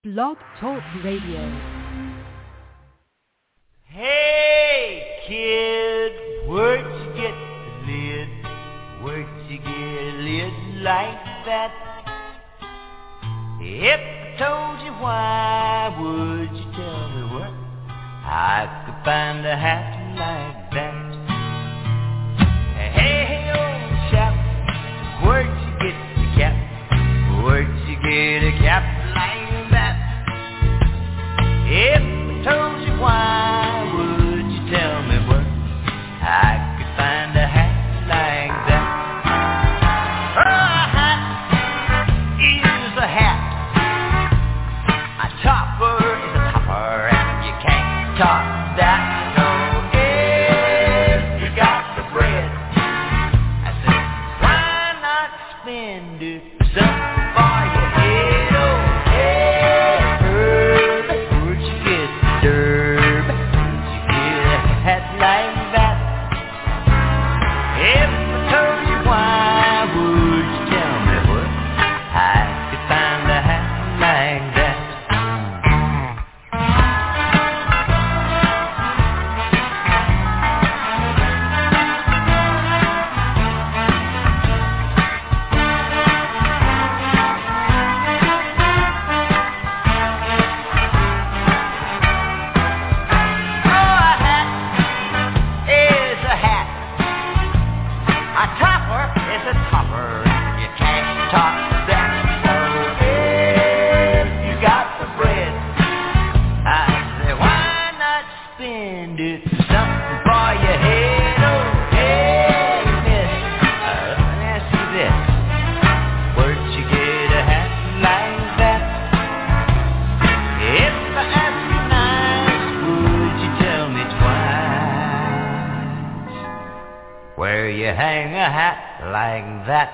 Blog Talk Radio. Hey, kid, where'd you get the lid? Where'd you get a lid like that? If I told you why, would you tell me where I could find a hat like that? Hey, old chap, where'd you get the cap? Where'd you get a cap like that? If I told you why, would you tell me where I could find a hat like that? A hat is a hat. A topper is a topper, and you can't top that. No, if you got the bread, I said, why not spend it for something for your head? Oh, hey, herb, where'd you get the derb? Where'd you get a hat like that? If I told you why, would you tell me where I could find a hat like that? Where you hang a hat like that?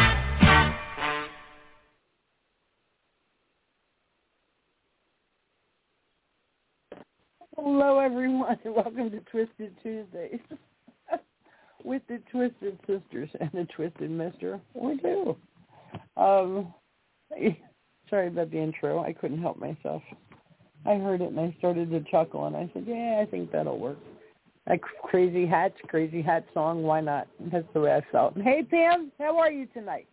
Hello, everyone. Welcome to Twisted Tuesdays with the Twisted Sisters and the Twisted Mister. We do. Sorry about the intro. I couldn't help myself. I heard it and I started to chuckle, and I said, yeah, I think that'll work. Like Crazy Hat song, why not? That's the way I felt. Hey, Pam, how are you tonight?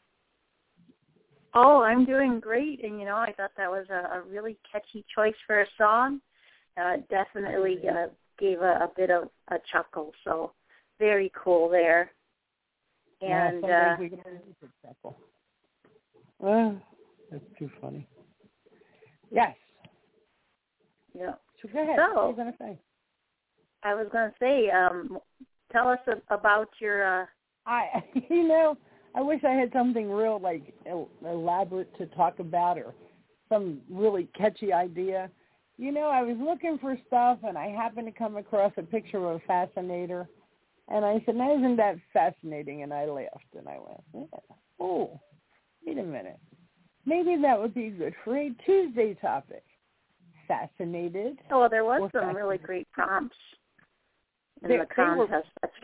Oh, I'm doing great, and, I thought that was a really catchy choice for a song. Definitely gave a bit of a chuckle, so very cool there. And yeah, we can always use a chuckle. That's too funny. Yes. Yeah. So go ahead. So, what are you going to say? I was going to say, tell us about your... I wish I had something real, elaborate to talk about, or some really catchy idea. I was looking for stuff, and I happened to come across a picture of a fascinator, and I said, now, isn't that fascinating? And I laughed, and I went, yeah. Oh, wait a minute. Maybe that would be good for a Tuesday topic. Fascinated. Oh, there was some really great prompts in the contest.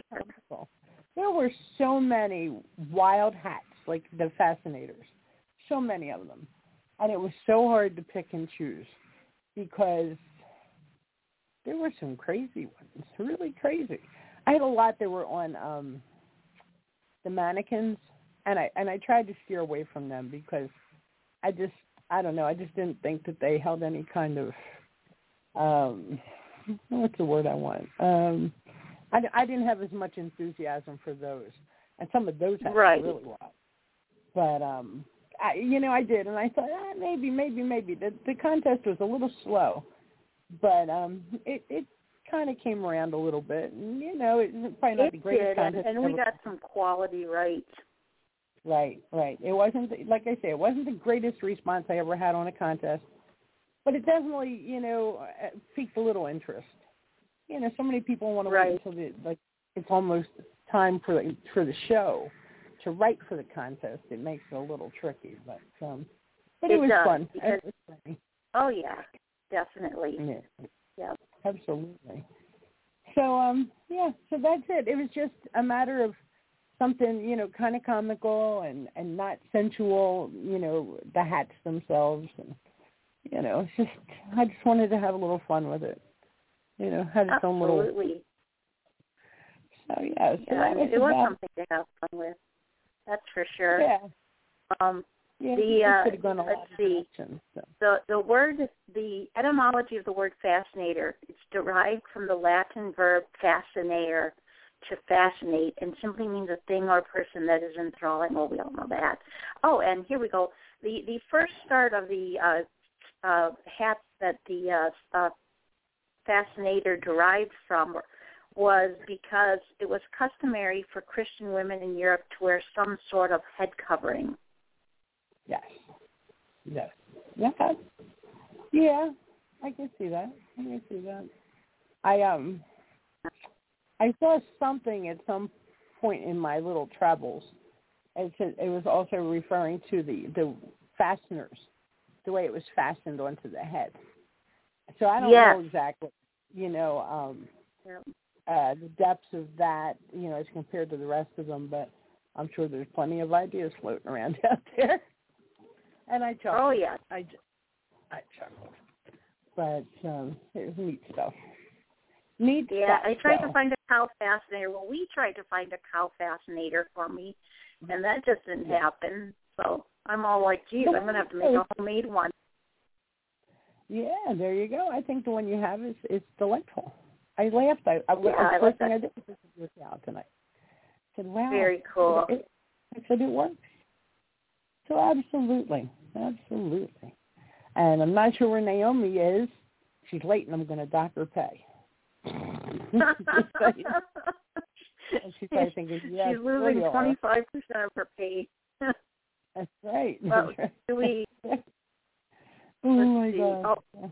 There were so many wild hats, like the fascinators, so many of them. And it was so hard to pick and choose because there were some crazy ones, really crazy. I had a lot that were on the mannequins, and I tried to steer away from them because I don't know, I just didn't think that they held any kind of, what's the word I want? I didn't have as much enthusiasm for those, and some of those hats were really wild. But, I did, and I thought, maybe. The contest was a little slow, but it kind of came around a little bit, and, it's probably not the greatest contest. And we got some quality right. Right. It wasn't, like I say, it wasn't the greatest response I ever had on a contest, but it definitely, piqued a little interest. So many people want to wait until it's almost time for the show to write for the contest. It makes it a little tricky, but it was fun. It was funny. Oh yeah, definitely. Yeah, absolutely. So so that's it. It was just a matter of something, kind of comical and not sensual, the hats themselves. And you know, it's just, I just wanted to have a little fun with it. You know, had its own little. Absolutely. So yeah, So I mean, it was something to have fun with. That's for sure. Yeah. Yeah, let's see. The etymology of the word fascinator, it's derived from the Latin verb fascinare, to fascinate, and simply means a thing or person that is enthralling. Well, we all know that. Oh, and here we go. The first start of the hats that the fascinator derived from was because it was customary for Christian women in Europe to wear some sort of head covering. Yes. Yes. Yeah. Yeah. I can see that. I saw something at some point in my little travels. It was also referring to the fasteners, the way it was fastened onto the head. So I don't know exactly, you know, the depths of that, you know, as compared to the rest of them, but I'm sure there's plenty of ideas floating around out there. And I chuckled. Oh, yeah. I chuckled. But it was neat stuff. Yeah, I tried to find a cow fascinator. Well, we tried to find a cow fascinator for me, and that just didn't happen. So I'm all like, geez, I'm going to have to make a homemade one. Yeah, there you go. I think the one you have is delightful. I laughed. The first thing I did was work out tonight. I said, wow. Very cool. I said, it works. So absolutely. And I'm not sure where Naomi is. She's late, and I'm going to dock her pay. She's probably thinking, yeah, she's losing 25% of her pay. That's right. Well, do we? Oh my God. Oh.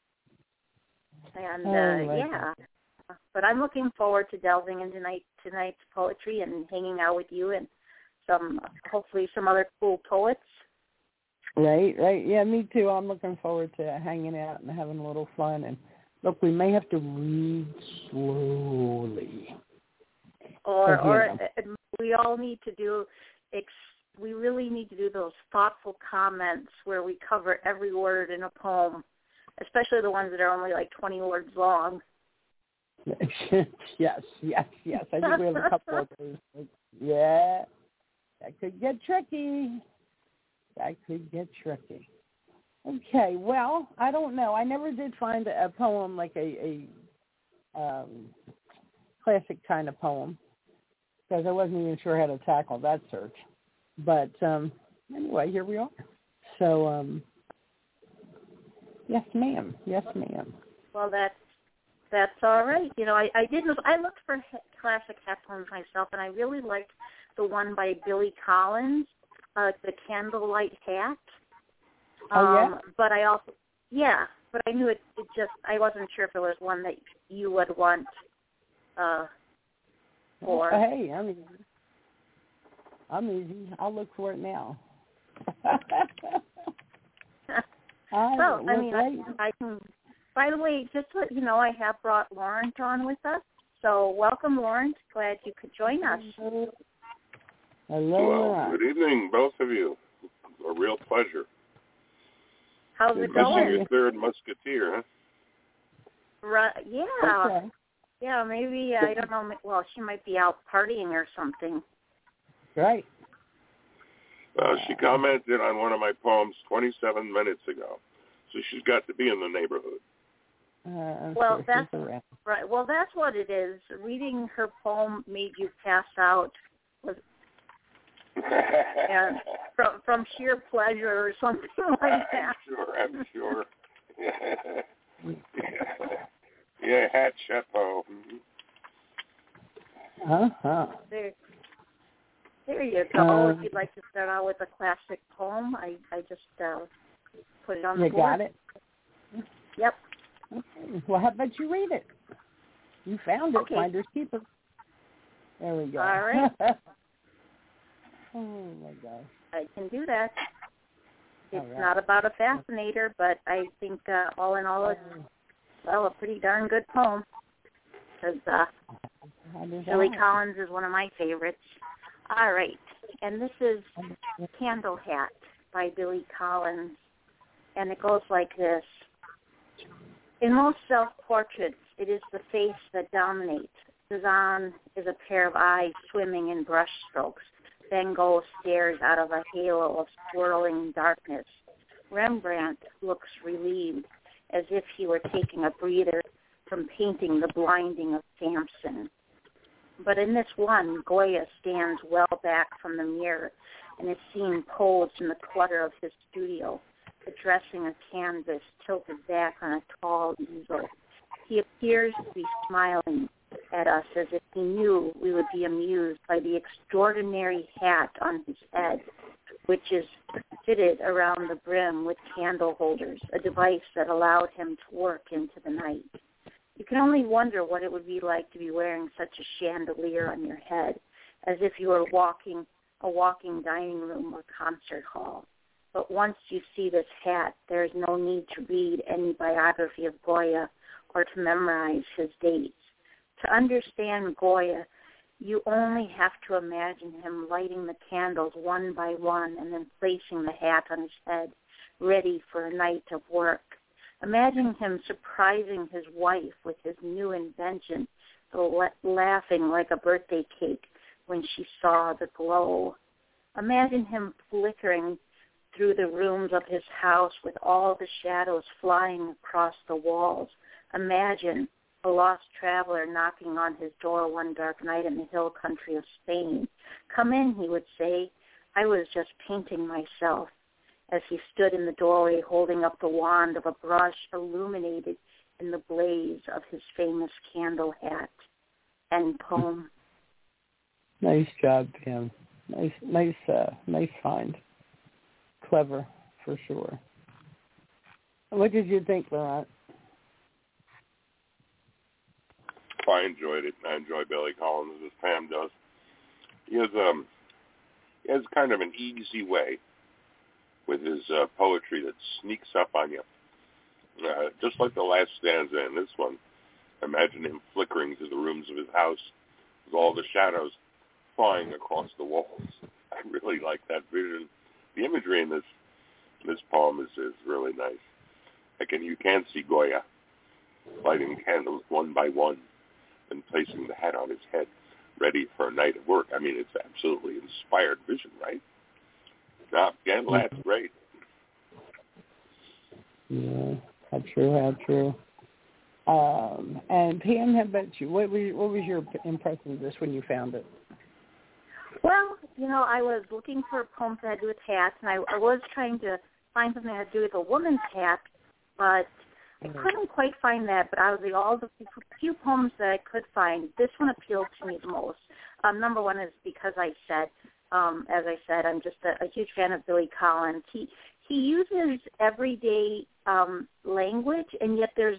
And yeah, but I'm looking forward to delving into tonight's poetry and hanging out with you and hopefully some other cool poets. Right. Yeah, me too. I'm looking forward to hanging out and having a little fun. And look, we may have to read slowly. Or we all need to do. We really need to do those thoughtful comments where we cover every word in a poem, especially the ones that are only like 20 words long. Yes. I think we have a couple of those. Yeah, that could get tricky. Okay, well, I don't know. I never did find a poem like a classic kind of poem because I wasn't even sure how to tackle that search. But anyway, here we are. So, yes, ma'am. Well, that's all right. You know, I looked for classic hat poems myself, and I really liked the one by Billy Collins, The Candlelight Hat. But I also, but I knew it just, I wasn't sure if it was one that you would want for. Hey, I'm easy. I'll look for it now. Well, I mean, I can, by the way, just to let you know, I have brought Lawrence on with us. So welcome, Lawrence. Glad you could join us. Hello. Well, good evening, both of you. A real pleasure. How's it going? Your third musketeer, huh? Right, yeah. Okay. Yeah, maybe, I don't know, well, she might be out partying or something. Right. She commented on one of my poems 27 minutes ago, so she's got to be in the neighborhood. Well, that's right. Well, that's what it is. Reading her poem made you pass out, and from sheer pleasure or something like that. I'm sure. Yeah, hat chapeau. There you go. If you'd like to start out with a classic poem, I just put it on the board. You got it? Yep. Okay. Well, how about you read it? You found it. Okay. Finders keepers. There we go. All right. Oh, my gosh. I can do that. It's right. not about a fascinator, but I think all in all, it's, a pretty darn good poem. Because Billy Collins is one of my favorites. All right. And this is Candle Hat by Billy Collins. and it goes like this. In most self-portraits, it is the face that dominates. Cezanne is a pair of eyes swimming in brush strokes. Van Gogh stares out of a halo of swirling darkness. Rembrandt looks relieved, as if he were taking a breather from painting the blinding of Samson. But in this one, Goya stands well back from the mirror and is seen posed in the clutter of his studio, addressing a canvas tilted back on a tall easel. He appears to be smiling at us as if he knew we would be amused by the extraordinary hat on his head, which is fitted around the brim with candle holders, a device that allowed him to work into the night. You can only wonder what it would be like to be wearing such a chandelier on your head, as if you were a walking dining room or concert hall. But once you see this hat, there is no need to read any biography of Goya or to memorize his dates. To understand Goya, you only have to imagine him lighting the candles one by one and then placing the hat on his head, ready for a night of work. Imagine him surprising his wife with his new invention, laughing like a birthday cake when she saw the glow. Imagine him flickering through the rooms of his house with all the shadows flying across the walls. Imagine a lost traveler knocking on his door one dark night in the hill country of Spain. "Come in," he would say. "I was just painting myself," as he stood in the doorway holding up the wand of a brush illuminated in the blaze of his famous candle hat. End poem. Nice job, Pam. Nice find. Clever, for sure. What did you think, Laurent? I enjoyed it. I enjoy Billy Collins as Pam does. He has kind of an easy way with his poetry that sneaks up on you. Just like the last stanza in this one. Imagine him flickering through the rooms of his house with all the shadows flying across the walls. I really like that vision. The imagery in this poem is really nice. You can see Goya lighting candles one by one and placing the hat on his head, ready for a night of work. I mean, it's absolutely inspired vision, right? Now, again, that's great. Yeah, how true. And Pam, how about you? What was your impression of this when you found it? Well, I was looking for poems that had to do with hats, and I was trying to find something that had to do with a woman's hat, but I couldn't quite find that. But out of all the few poems that I could find, this one appealed to me the most. Number one is because as I said, I'm just a huge fan of Billy Collins. He uses everyday language, and yet there's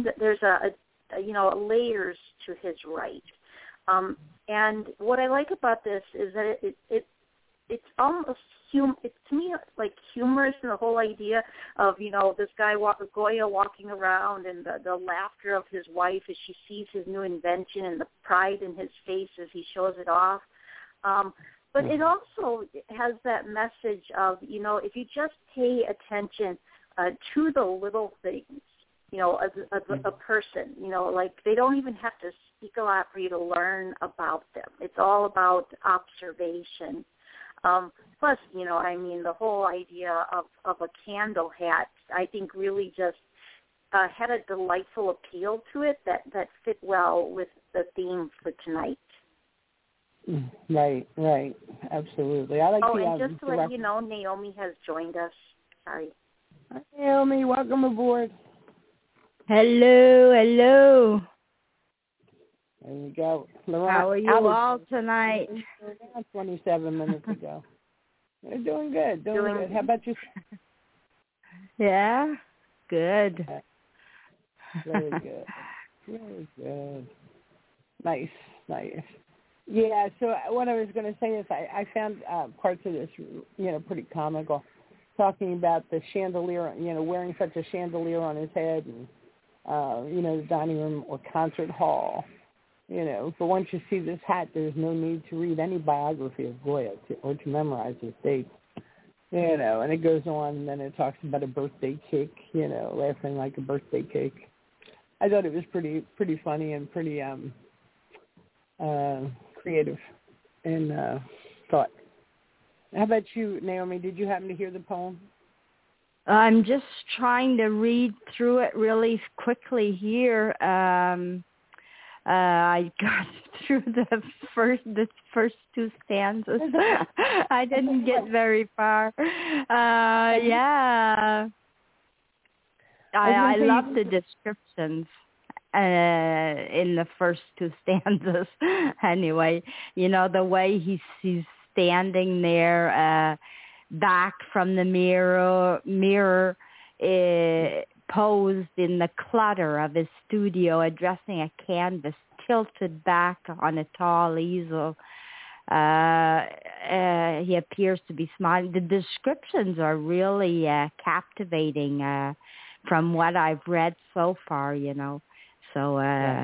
a layers to his right. And what I like about this is that it's almost it's to me like humorous in the whole idea of this guy Goya walking around and the laughter of his wife as she sees his new invention and the pride in his face as he shows it off. But it also has that message of if you just pay attention to the little things, as a person, like they don't even have to speak a lot for you to learn about them. It's all about observation. Plus, the whole idea of a candle hat, I think really just had a delightful appeal to it that fit well with the theme for tonight. Right. Absolutely. I like and just to let you know, Naomi has joined us. Sorry. Hi, Naomi, welcome aboard. Hello. There you go. Laurent, how are you all tonight? 27 minutes ago. They're doing good. Doing good. How about you? Yeah, good. Very good. Very good. Nice. Yeah, so what I was going to say is I found parts of this, pretty comical, talking about the chandelier, wearing such a chandelier on his head and, the dining room or concert hall. But once you see this hat, there's no need to read any biography of Goya or to memorize his dates. And it goes on, and then it talks about a birthday cake, laughing like a birthday cake. I thought it was pretty funny and pretty creative in thought. How about you, Naomi? Did you happen to hear the poem? I'm just trying to read through it really quickly here. I got through the first two stanzas. I didn't get very far. Yeah. I love the descriptions in the first two stanzas. Anyway, the way he's standing there, back from the mirror, posed in the clutter of his studio, addressing a canvas tilted back on a tall easel. He appears to be smiling. The descriptions are really captivating from what I've read so far, So,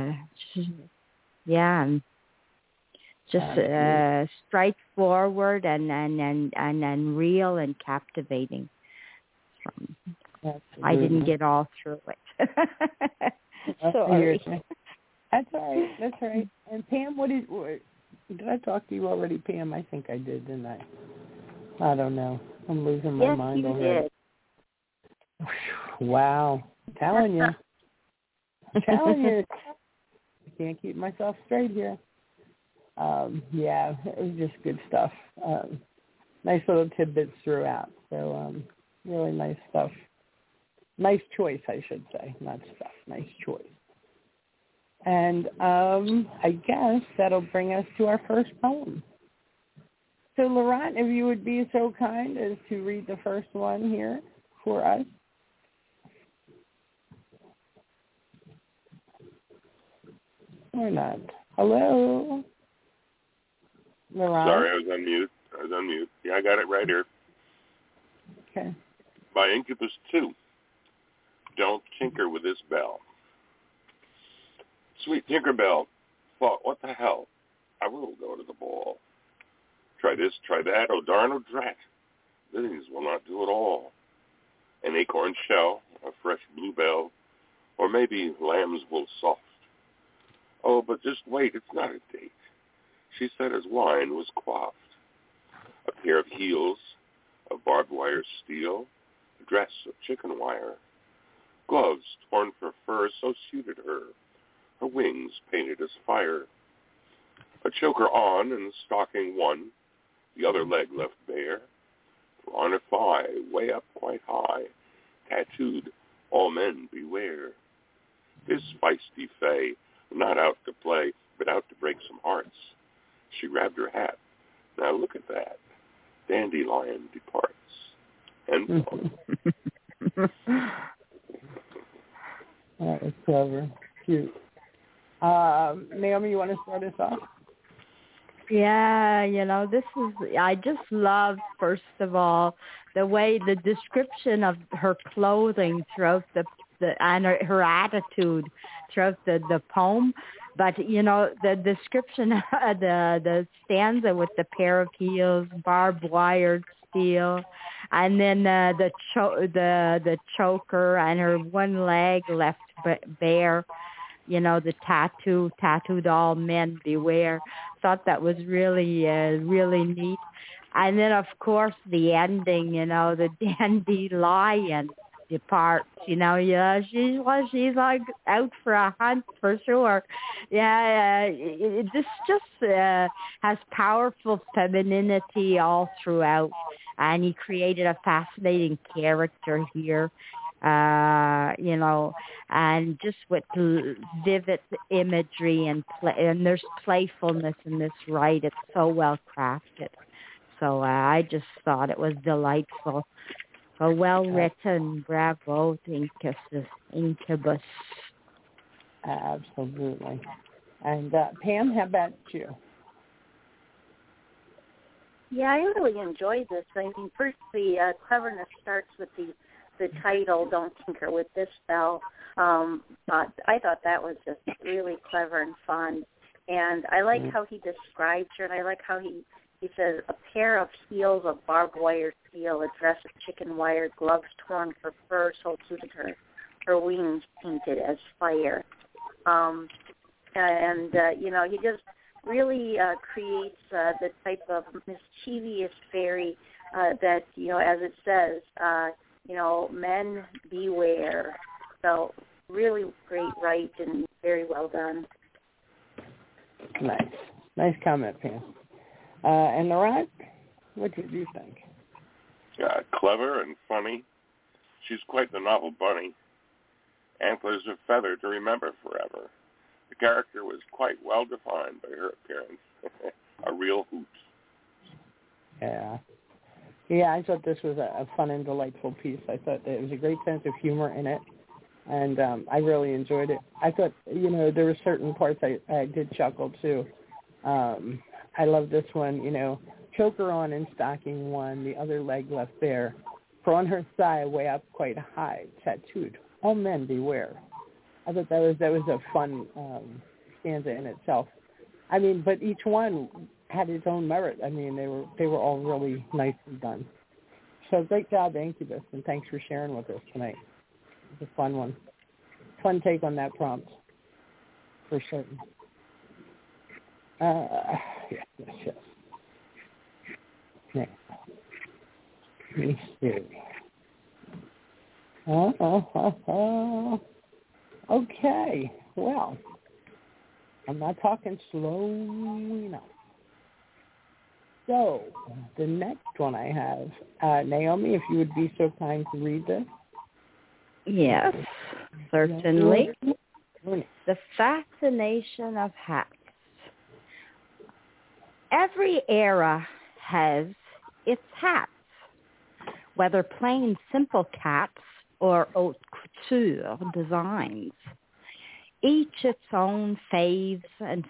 yeah. Just straightforward and real and captivating. I didn't get all through it. Sorry. That's all right. And Pam, did I talk to you already, Pam? I think I did, didn't I? I don't know. I'm losing my mind already. Yes, you did. Wow. Telling you. Can't keep myself straight here. Yeah, it was just good stuff. Nice little tidbits throughout. So really nice stuff. Nice choice, I should say, not stuff. Nice choice. And I guess that'll bring us to our first poem. So, Laurent, if you would be so kind as to read the first one here for us. Or not. Hello? Laurent? Sorry, I was on mute. Yeah, I got it right here. Okay. By Incubus 2. Don't tinker with this bell. Sweet Tinkerbell thought, what the hell? I will go to the ball. Try this, try that, oh darn, oh drat. These will not do at all. An acorn shell, a fresh bluebell, or maybe lamb's wool soft. Oh, but just wait, it's not a date. She said as wine was quaffed. A pair of heels of barbed wire steel, a dress of chicken wire, gloves torn for fur so suited her, her wings painted as fire. A choker on and stocking one, the other leg left bare, for on her thigh, way up quite high, tattooed, all men beware. This feisty fay, not out to play, but out to break some hearts. She grabbed her hat. Now look at that. Dandelion departs. And that was clever. Cute. Naomi, you want to start us off? Yeah, I just love, first of all, the way the description of her clothing throughout and her attitude throughout the poem. But, the description, the stanza with the pair of heels, barbed wire steel, and then the choker and her one leg left bare, the tattooed all men beware. Thought that was really, really neat. And then, of course, the ending, the dandelion departs, she's like out for a hunt for sure. Yeah, this just has powerful femininity all throughout, and he created a fascinating character here, and just with vivid imagery and there's playfulness in this, right? It's so well crafted. So I just thought it was delightful. So well written. Bravo, Incubus. Absolutely. And Pam, how about you? Yeah, I really enjoyed this. I mean, first the cleverness starts with the title, Don't Tinker with This Bell. I thought that was just really clever and fun. And I like how he describes her, and I like how he He says, a pair of heels of barbed wire steel, a dress of chicken wire, gloves torn for fur so suited her wings painted as fire. He just really creates the type of mischievous fairy that, as it says, men beware. So really great write and very well done. Nice comment, Pam. And Laurent, what did you think? Clever and funny. She's quite the novel bunny. Antlers of feather to remember forever. The character was quite well defined by her appearance. A real hoot. Yeah, I thought this was a fun and delightful piece. I thought there was a great sense of humor in it, and I really enjoyed it. I thought, there were certain parts I did chuckle too. I love this one, choker on in stocking one, the other leg left bare, for on her thigh way up quite high, tattooed, all men beware. I thought that was a fun stanza in itself. I mean, but each one had its own merit. I mean, they were all really nicely done. So great job, Incubus, and thanks for sharing with us tonight. It was a fun one. Fun take on that prompt, for certain. Yes. Now, let me see. Okay, well, I'm not talking slow enough. So, the next one I have, Naomi, if you would be so kind to read this. Yes, certainly. The fascination of hats. Every era has its hats, whether plain simple caps or haute couture designs. Each its own faves and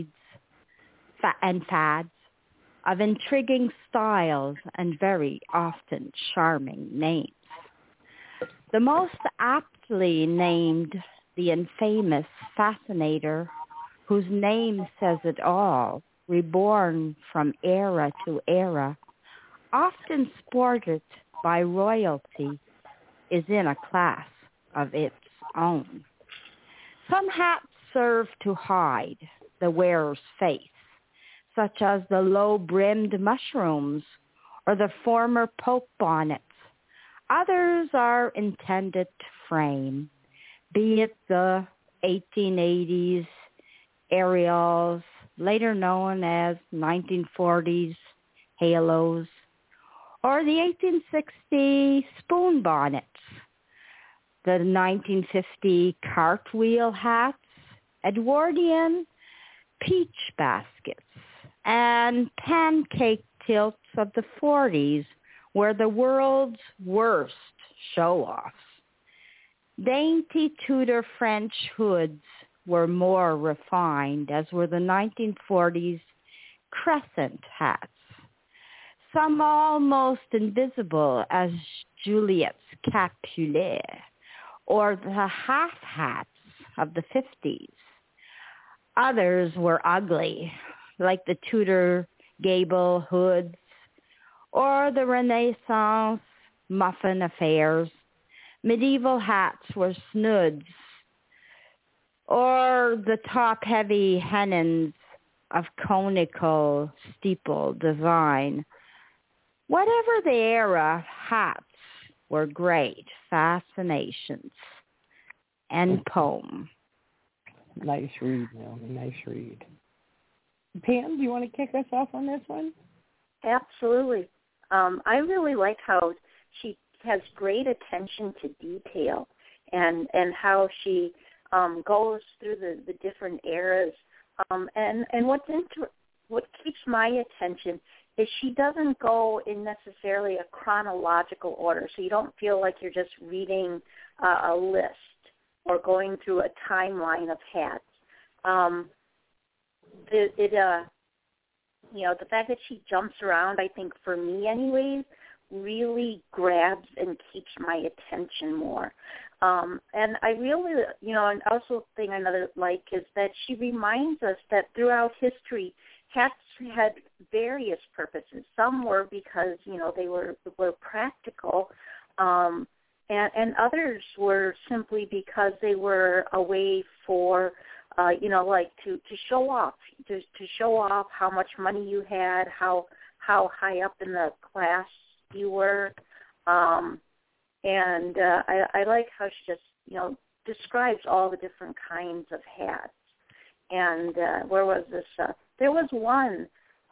fads of intriguing styles and very often charming names. The most aptly named, the infamous fascinator, whose name says it all, reborn from era to era, often sported by royalty, is in a class of its own. Some hats serve to hide the wearer's face, such as the low-brimmed mushrooms or the former Pope bonnets. Others are intended to frame, be it the 1880s Ariels, later known as 1940s halos, or the 1860 spoon bonnets, the 1950 cartwheel hats, Edwardian peach baskets, and pancake tilts of the 40s were the world's worst show-offs. Dainty Tudor French hoods were more refined, as were the 1940s crescent hats. Some almost invisible as Juliet's capulet, or the half hats of the 50s. Others were ugly, like the Tudor gable hoods, or the Renaissance muffin affairs. Medieval hats were snoods, or the top-heavy hennons of conical steeple design. Whatever the era, hats were great fascinations. End poem. Nice read, Naomi. Nice read. Pam, do you want to kick us off on this one? Absolutely. I really like how she has great attention to detail and how she goes through the different eras. And what keeps my attention is she doesn't go in necessarily a chronological order, so you don't feel like you're just reading a list or going through a timeline of hats. The fact that she jumps around, I think for me anyways, really grabs and keeps my attention more. And I really, and also thing another like is that she reminds us that throughout history, hats had various purposes. Some were because, they were practical, and others were simply because they were a way for, like to show off, to show off how much money you had, how high up in the class you were. And I like how she just, describes all the different kinds of hats. And where was this? There was one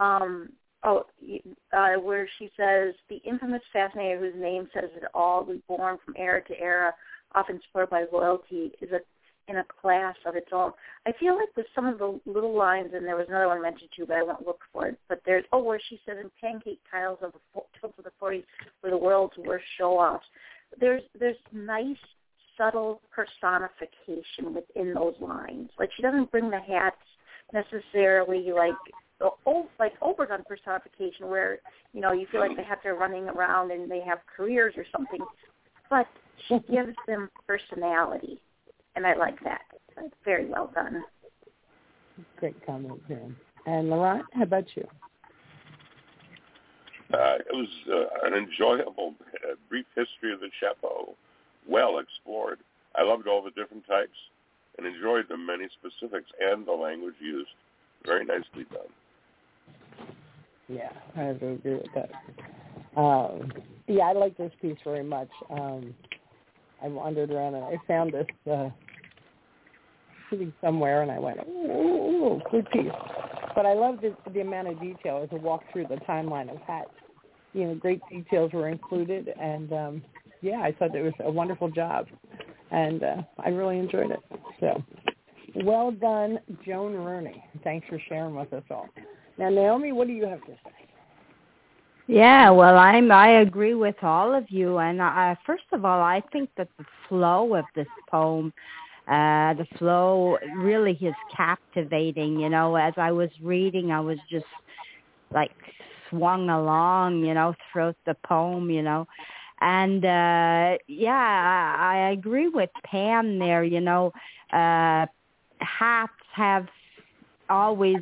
where she says, the infamous fascinator whose name says it all, reborn from era to era, often supported by loyalty, is in a class of its own. I feel like with some of the little lines, and there was another one mentioned too, but I won't look for it. But there's, where she says, in pancake tiles of the 40s were the world's worst show-offs. There's nice, subtle personification within those lines. Like, she doesn't bring the hats necessarily like overdone personification where, you feel like they have to running around and they have careers or something. But she gives them personality, and I like that. It's very well done. Great comment, Jen. And Laurent, how about you? It was an enjoyable brief history of the chapeau, well explored. I loved all the different types and enjoyed the many specifics and the language used. Very nicely done. Yeah, I do agree with that. I like this piece very much. I wandered around and I found this sitting somewhere, and I went, ooh, good piece. But I loved the amount of detail as I walked through the timeline of hats. Great details were included, and I thought it was a wonderful job, and I really enjoyed it. So, well done, Joan Rooney. Thanks for sharing with us all. Now, Naomi, what do you have to say? Yeah, well, I agree with all of you, and first of all, I think that the flow of this poem, the flow really is captivating. As I was reading, I was just like swung along, throughout the poem, and I agree with Pam there. Hats have always,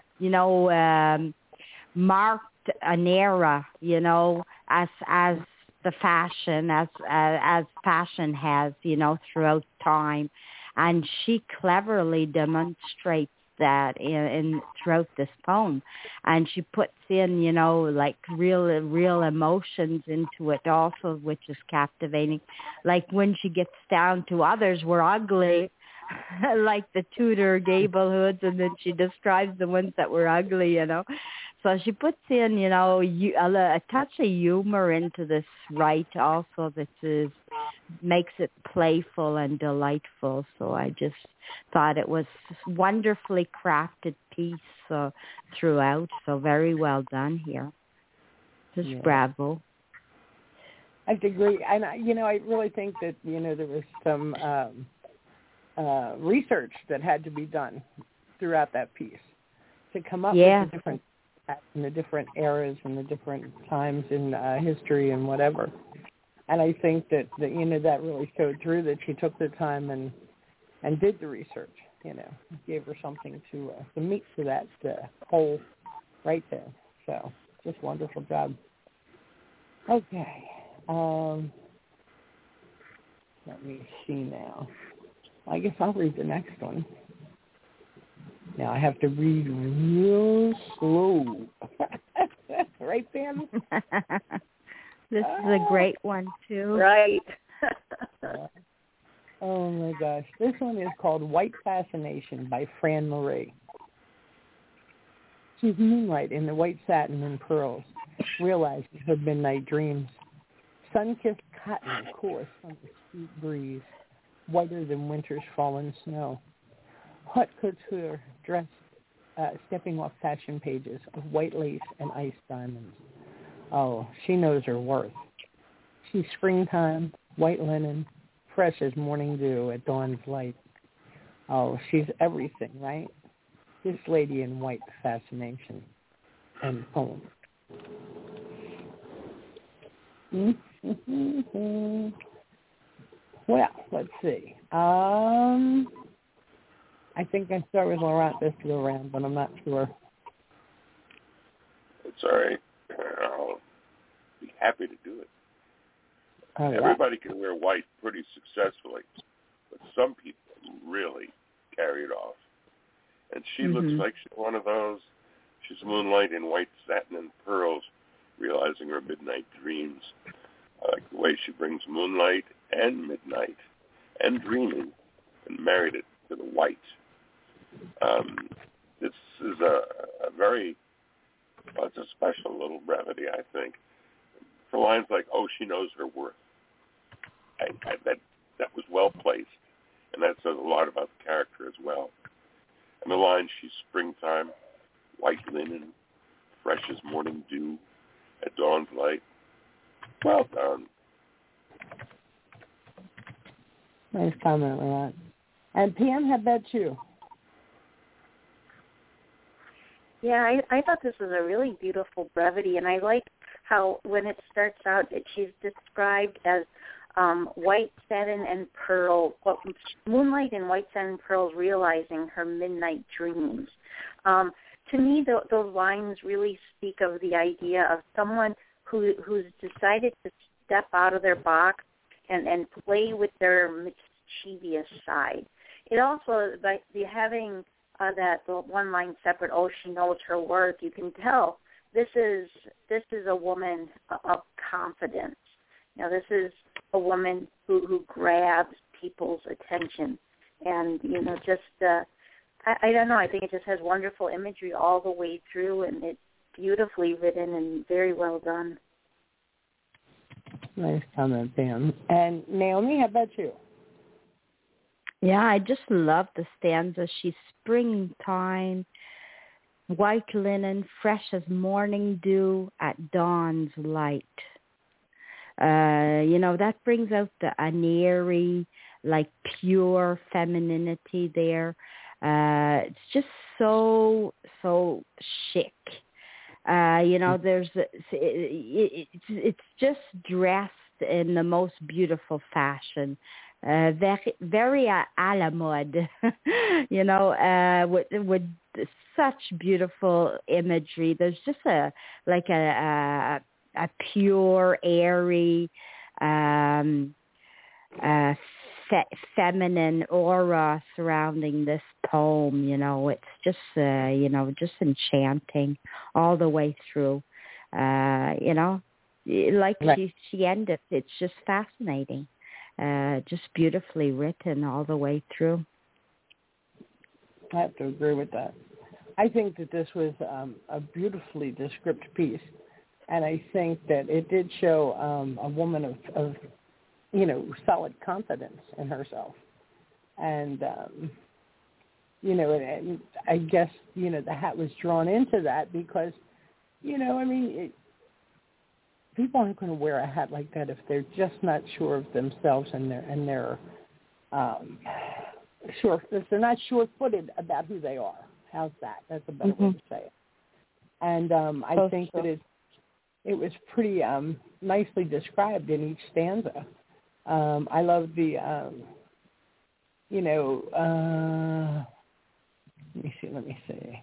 marked an era, as the fashion, as fashion has, throughout time, and she cleverly demonstrates that in throughout this poem, and she puts in, like real emotions into it also, which is captivating. Like when she gets down to others were ugly, like the Tudor gable hoods, and then she describes the ones that were ugly, So she puts in, a touch of humor into this also that makes it playful and delightful. So I just thought it was a wonderfully crafted piece throughout. So very well done here. Just bravo. I agree. And, I really think that, there was some research that had to be done throughout that piece to come up with the different in the different eras and the different times in history and whatever. And I think that that really showed through, that she took the time and did the research, gave her something to meet to that whole right there. So just wonderful job. Okay. Let me see now. I guess I'll read the next one. Now I have to read real slow. Right, Pam? This is a great one, too. Right. Oh, my gosh. This one is called White Fascination by Fran Marie. She's moonlight in the white satin and pearls, realizing her midnight dreams. Sun-kissed cotton course on the sweet breeze, whiter than winter's fallen snow. Haute couture dress, stepping off fashion pages of white lace and iced diamonds. Oh, she knows her worth. She's springtime, white linen, fresh as morning dew at dawn's light. Oh, she's everything, right? This lady in white fascination. And poem. Well, let's see. I think I start with Laurent this go around, but I'm not sure. It's all right. I'll be happy to do it. Oh, Everybody can wear white pretty successfully, but some people really carry it off. And she looks like she's one of those. She's moonlight in white satin and pearls, realizing her midnight dreams. I like the way she brings moonlight and midnight and dreaming and married it to the white. This is a very, well, it's a special little brevity, I think. For lines like, oh, she knows her worth. That was well placed, and that says a lot about the character as well. And the line, she's springtime, white linen, fresh as morning dew, at dawn's light. Well done. Nice comment on that. And Pam, how about you? Yeah, I thought this was a really beautiful brevity, and I like how when it starts out, she's described as white satin and pearl, moonlight and white satin and pearls, realizing her midnight dreams. To me, those lines really speak of the idea of someone who's decided to step out of their box and play with their mischievous side. It also, by having that one line separate, oh, she knows her worth, you can tell this is a woman of confidence. Now, this is a woman who grabs people's attention, and just I don't know. I think it just has wonderful imagery all the way through, and it's beautifully written and very well done. Nice comment, Pam. And Naomi, how about you? Yeah, I just love the stanza. She's springtime, white linen, fresh as morning dew at dawn's light. That brings out an airy, like pure femininity there. It's just so chic. It's just dressed in the most beautiful fashion. Very à la mode, with such beautiful imagery. There's just a pure, airy, feminine aura surrounding this poem. It's just, just enchanting all the way through. Like right. She ended. It's just fascinating. Just beautifully written all the way through. I have to agree with that. I think that this was a beautifully descriptive piece, and I think that it did show a woman of solid confidence in herself. And, and I guess, the hat was drawn into that because, people aren't going to wear a hat like that if they're just not sure of themselves and they're if they're not sure-footed about who they are. How's that? That's a better way to say it. And I think that it was pretty nicely described in each stanza. I love the, let me see.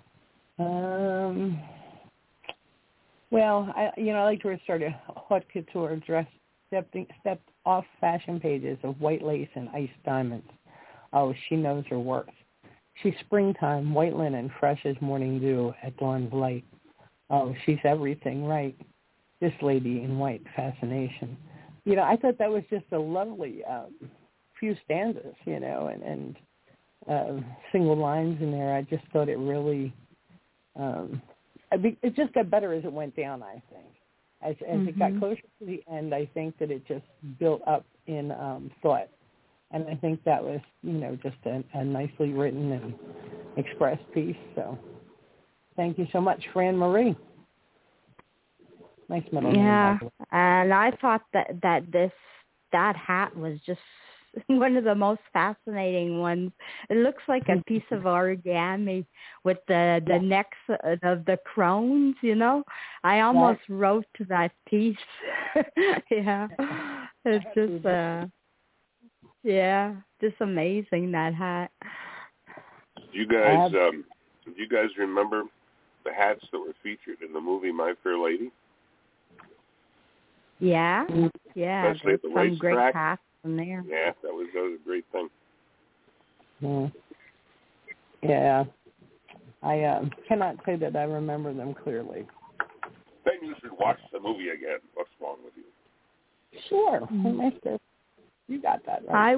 Well, I liked where it started. Haute couture dress stepped off fashion pages of white lace and iced diamonds. Oh, she knows her worth. She's springtime, white linen, fresh as morning dew at dawn's light. Oh, she's everything right. This lady in white, fascination. I thought that was just a lovely few stanzas, and single lines in there. I just thought it really, it just got better as it went down, I think. As it got closer to the end, I think that it just built up in thought. And I think that was, just a nicely written and expressed piece. So thank you so much, Fran Marie. Nice middle name. Yeah, and I thought that hat was just one of the most fascinating ones. It looks like a piece of origami with the necks of the crones, I almost wrote that piece. Yeah, it's just, just amazing, that hat. Do you guys remember the hats that were featured in the movie My Fair Lady? Yeah, yeah. Especially at the some great racetrack. hats in there. Yeah, that was a great thing. Yeah. I cannot say that I remember them clearly. Then you should watch the movie again. What's wrong with you? Sure. You got that right.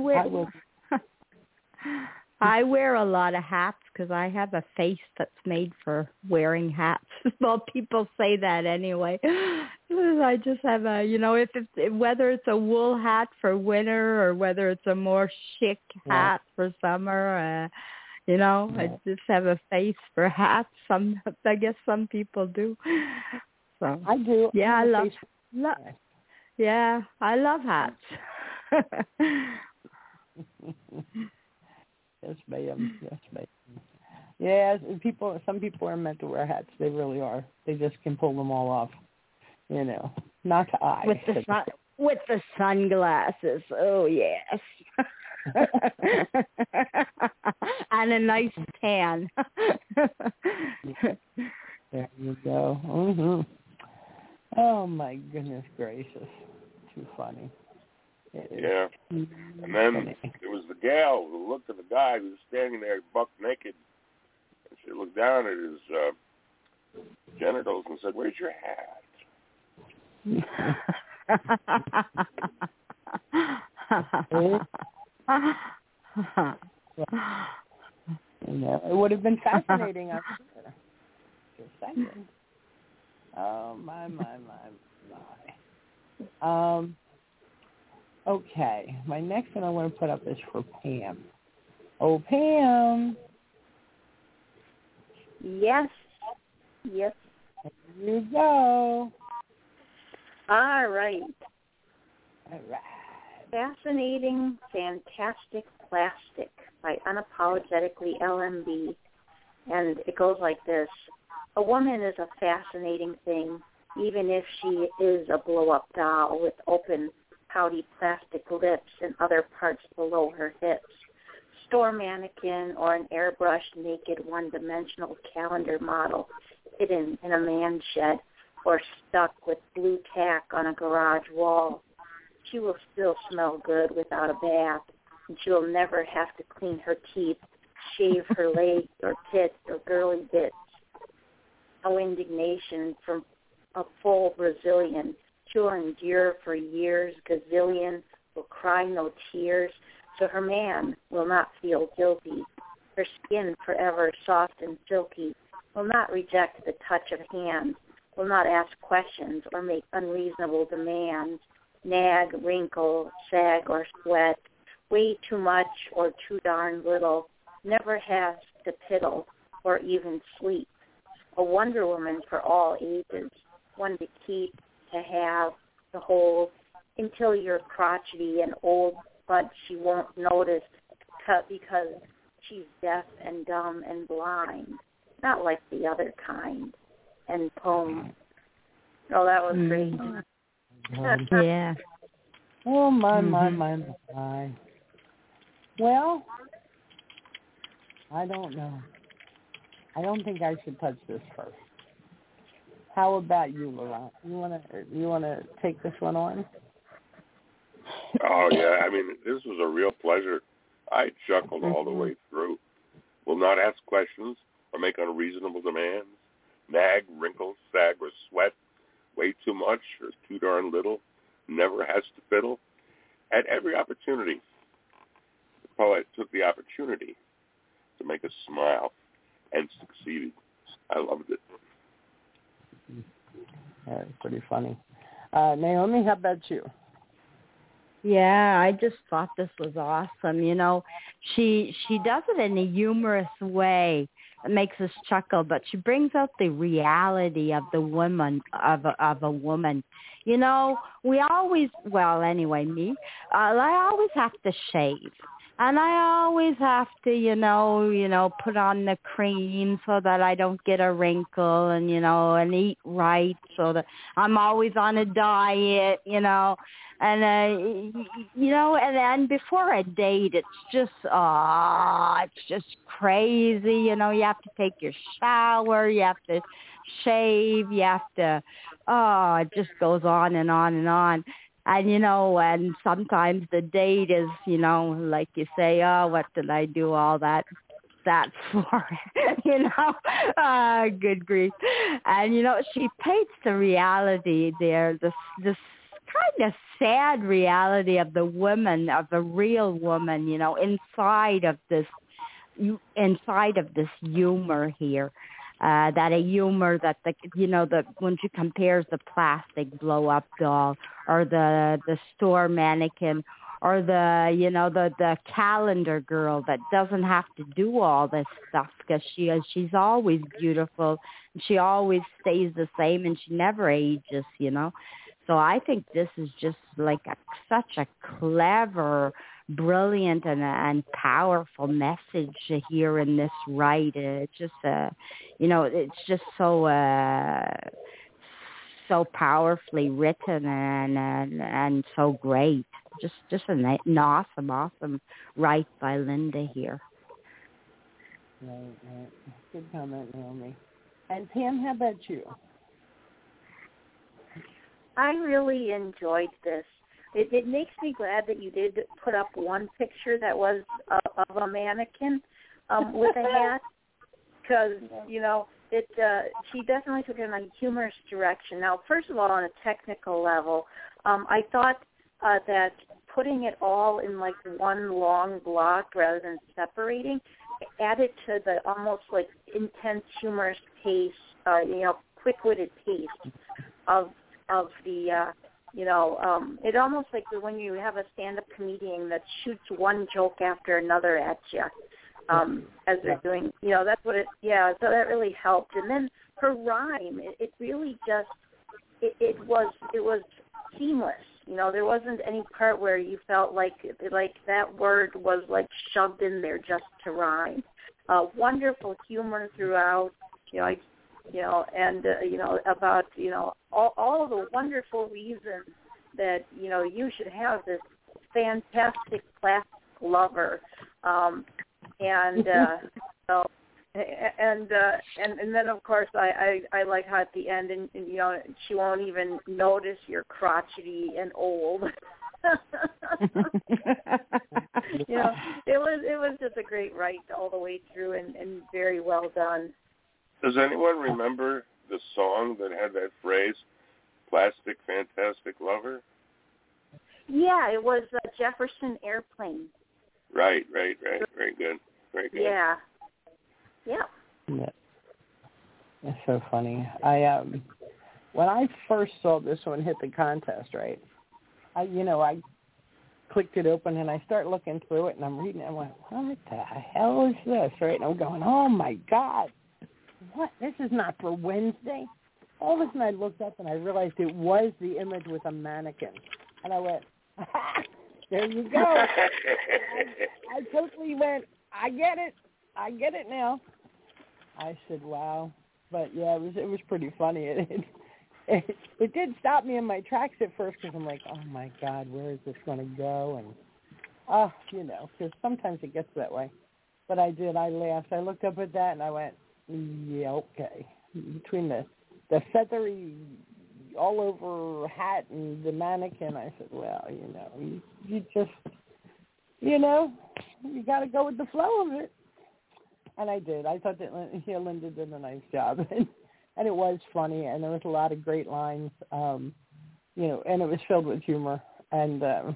I wear a lot of hats because I have a face that's made for wearing hats. Well, people say that anyway. I just have a, whether it's a wool hat for winter or whether it's a more chic hat for summer, I just have a face for hats. I guess some people do. So I do. Yeah, I love hats. Yes, ma'am. Yes, ma'am. Yeah, some people are meant to wear hats. They really are. They just can pull them all off. Not to I. With the sunglasses. Oh yes. And a nice tan. There you go. Mm-hmm. Oh my goodness gracious! Too funny. Yeah. And then there was the gal who looked at the guy who was standing there buck naked, and she looked down at his genitals and said, "Where's your hat?" It would have been fascinating, I'm sure. Just saying. Oh my. Okay, my next one I want to put up is for Pam. Oh, Pam. Yes. There you go. All right. Fascinating, Fantastic Plastic by Unapologetically LMB. And it goes like this. A woman is a fascinating thing, even if she is a blow-up doll with open, pouty plastic lips and other parts below her hips. Store mannequin or an airbrushed naked one-dimensional calendar model hidden in a man shed or stuck with blue tack on a garage wall. She will still smell good without a bath, and she will never have to clean her teeth, shave her legs or tits or girly bits. No indignation from a full Brazilian. She'll endure for years, gazillion, will cry no tears, so her man will not feel guilty. Her skin forever soft and silky, will not reject the touch of hands, will not ask questions or make unreasonable demands, nag, wrinkle, sag, or sweat, way too much or too darn little, never has to piddle or even sleep. A Wonder Woman for all ages, one to keep, to have, to hold, until you're crotchety and old, but she won't notice because she's deaf and dumb and blind, not like the other kind. And poem. Oh, that was great. Yeah. Oh, my. Well, I don't know. I don't think I should touch this first. How about you, Laurent? You wanna take this one on? Oh, yeah. I mean, this was a real pleasure. I chuckled all the way through. Will not ask questions or make unreasonable demands. Nag, wrinkle, sag, or sweat. Way too much or too darn little. Never has to fiddle. At every opportunity, the poet took the opportunity to make us smile and succeeded. I loved it. Yeah, pretty funny. Naomi, how about you? Yeah, I just thought this was awesome. She does it in a humorous way that makes us chuckle, but she brings out the reality of the woman of a woman. We always, well, anyway, me, I always have to shave. And I always have to, put on the cream so that I don't get a wrinkle and, and eat right so that I'm always on a diet, and, and before a date, it's just crazy. You have to take your shower, you have to shave, you have to, it just goes on and on and on. And, and sometimes the date is, like you say, oh, what did I do all that for? Good grief. And, she paints the reality there, this kind of sad reality of the woman, of the real woman, inside of this humor here. That a humor that that when she compares the plastic blow up doll or the store mannequin or the calendar girl that doesn't have to do all this stuff because she's always beautiful and she always stays the same and she never ages, So I think this is just like such a clever, brilliant and powerful message here in this rite. It's just it's just so powerfully written and so great. Just an awesome rite by Linda here. Right. Good comment, Naomi. And Pam, how about you? I really enjoyed this. It makes me glad that you did put up one picture that was of a mannequin with a hat, because she definitely took it in a humorous direction. Now, first of all, on a technical level, I thought that putting it all in like one long block rather than separating added to the almost like intense humorous pace, quick-witted pace of the. It almost like when you have a stand-up comedian that shoots one joke after another at you as they're doing, that's what so that really helped. And then her rhyme, it really just, it was seamless. There wasn't any part where you felt like that word was like shoved in there just to rhyme. Wonderful humor throughout, about, all the wonderful reasons that, you should have this fantastic plastic lover. And then of course I like how at the end and she won't even notice you're crotchety and old. It was just a great rite all the way through and very well done. Does anyone remember the song that had that phrase, "Plastic Fantastic Lover"? Yeah, it was Jefferson Airplane. Right. Very good. Yeah. It's so funny. I when I first saw this one hit the contest, right? I clicked it open and I start looking through it and I'm reading it and I went, what the hell is this, right? And I'm going, oh my God, what? This is not for Wednesday. All of a sudden I looked up and I realized it was the image with a mannequin, and I went, there you go. I totally went, I get it now. I said, wow. But yeah, it was pretty funny. It did stop me in my tracks at first because I'm like, oh my God, where is this going to go? And because sometimes it gets that way. But I did. I laughed. I looked up at that and I went, yeah, okay. Between the feathery all over hat and the mannequin, I said, well, you just, you got to go with the flow of it. And I did. I thought that Linda did a nice job. And it was funny, and there was a lot of great lines, and it was filled with humor. And, I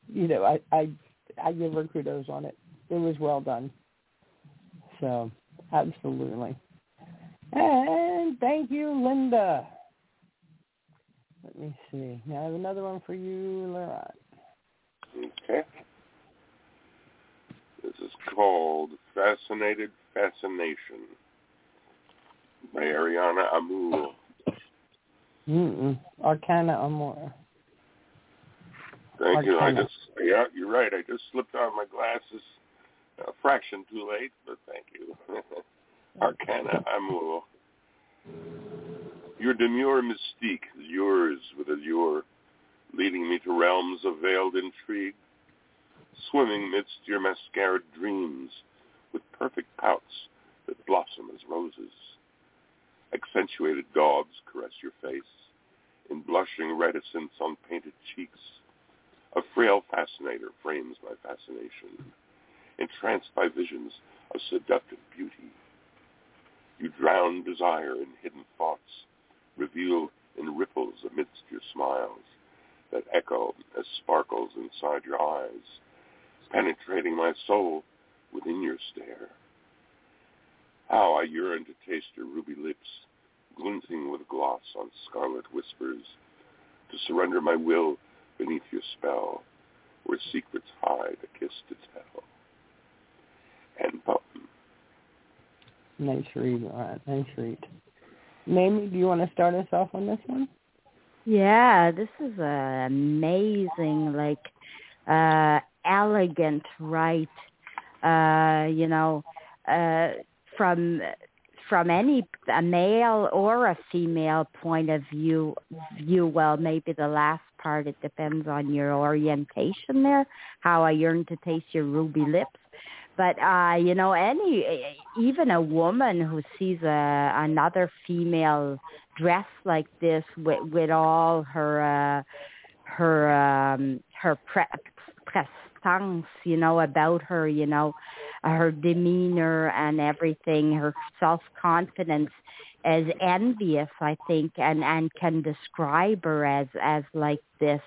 give her kudos on it. It was well done. So, absolutely. And thank you, Linda. Let me see. Now I have another one for you, Laurent. Okay. This is called Fascinated Fascination by Ariana Amour. Arcana Amor. Thank you. Arcana. You're right. I just slipped on my glasses a fraction too late, but thank you. Arcana, Amour. Your demure mystique is yours with allure, leading me to realms of veiled intrigue, swimming midst your mascaraed dreams with perfect pouts that blossom as roses. Accentuated daubs caress your face, in blushing reticence on painted cheeks. A frail fascinator frames my fascination, entranced by visions of seductive beauty. You drown desire in hidden thoughts, revealed in ripples amidst your smiles that echo as sparkles inside your eyes, penetrating my soul within your stare. How I yearn to taste your ruby lips, glinting with gloss on scarlet whispers, to surrender my will beneath your spell, where secrets hide a kiss to tell. And poem. Nice read, Ron. Nice read. Mamie, do you want to start us off on this one? Yeah, this is amazing, elegant, right? From a male or a female point of view, well, maybe the last part, it depends on your orientation there, how I yearn to taste your ruby lips. But, even a woman who sees another female dressed like this with all her prestance, about her, her demeanor and everything, her self-confidence, as envious, I think, and can describe her as like this,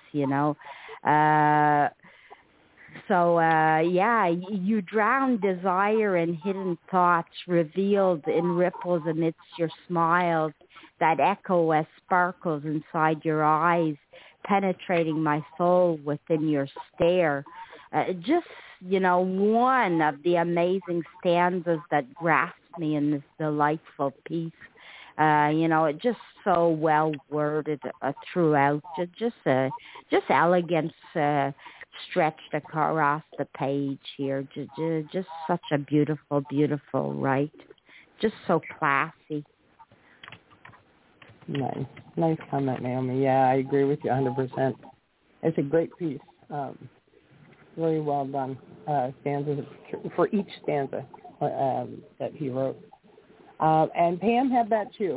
you drown desire in hidden thoughts revealed in ripples amidst your smiles that echo as sparkles inside your eyes, penetrating my soul within your stare. One of the amazing stanzas that grasp me in this delightful piece. It just so well worded throughout. Just elegance stretched across the page here. Just such a beautiful, beautiful write. Just so classy. Nice comment, Naomi. Yeah, I agree with you 100%. It's a great piece. Really well done. Stanzas for each stanza that he wrote. And Pam had that too.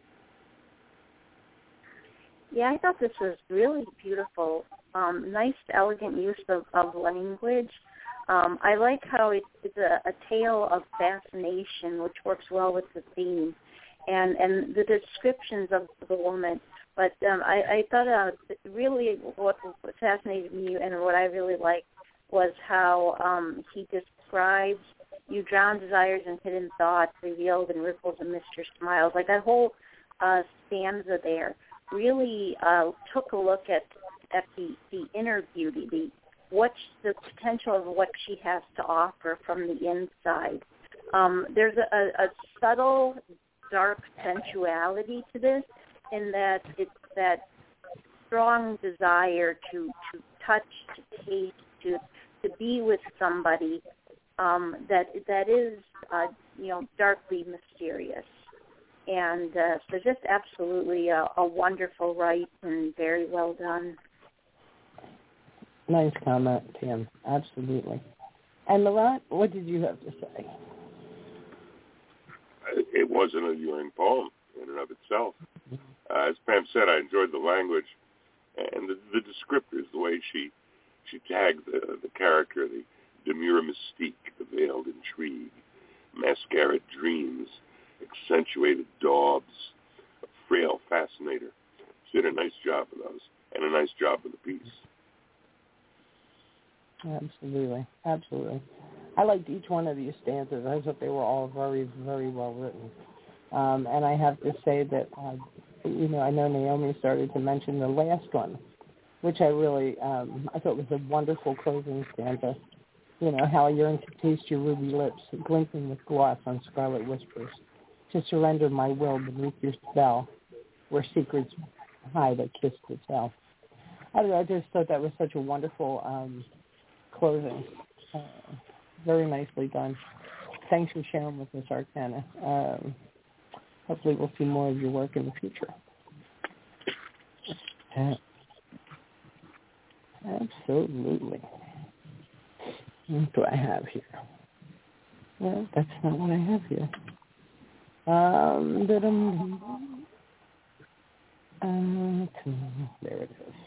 Yeah, I thought this was really beautiful. Nice, elegant use of language. I like how it's a tale of fascination, which works well with the theme, and the descriptions of the woman. But I thought really what fascinated me and what I really liked was how he describes you drown desires in hidden thoughts, revealed in ripples amidst your smiles. Like that whole stanza there really took a look at the inner beauty, the potential of what she has to offer from the inside. There's a subtle, dark sensuality to this, in that it's that strong desire to touch, to taste, to be with somebody that is darkly mysterious. And so just absolutely a wonderful write and very well done. Nice comment, Tim. Absolutely. And Laurent, what did you have to say? It was an alluring poem in and of itself. As Pam said, I enjoyed the language and the descriptors, the way she tagged the character, the demure mystique, the veiled intrigue, mascaraed dreams, accentuated daubs, a frail fascinator. She did a nice job of those, and a nice job of the piece. Absolutely. I liked each one of these stanzas. I thought they were all very, very well written. And I have to say that, I know Naomi started to mention the last one, which I really, I thought was a wonderful closing stanza. How I yearn to taste your ruby lips, glinting with gloss on scarlet whispers, to surrender my will beneath your spell, where secrets hide a kiss to tell. I don't know, I just thought that was such a wonderful closing. Very nicely done. Thanks for sharing with us, Arcana. Hopefully we'll see more of your work in the future. Absolutely. What do I have here? Well, that's not what I have here. There it is.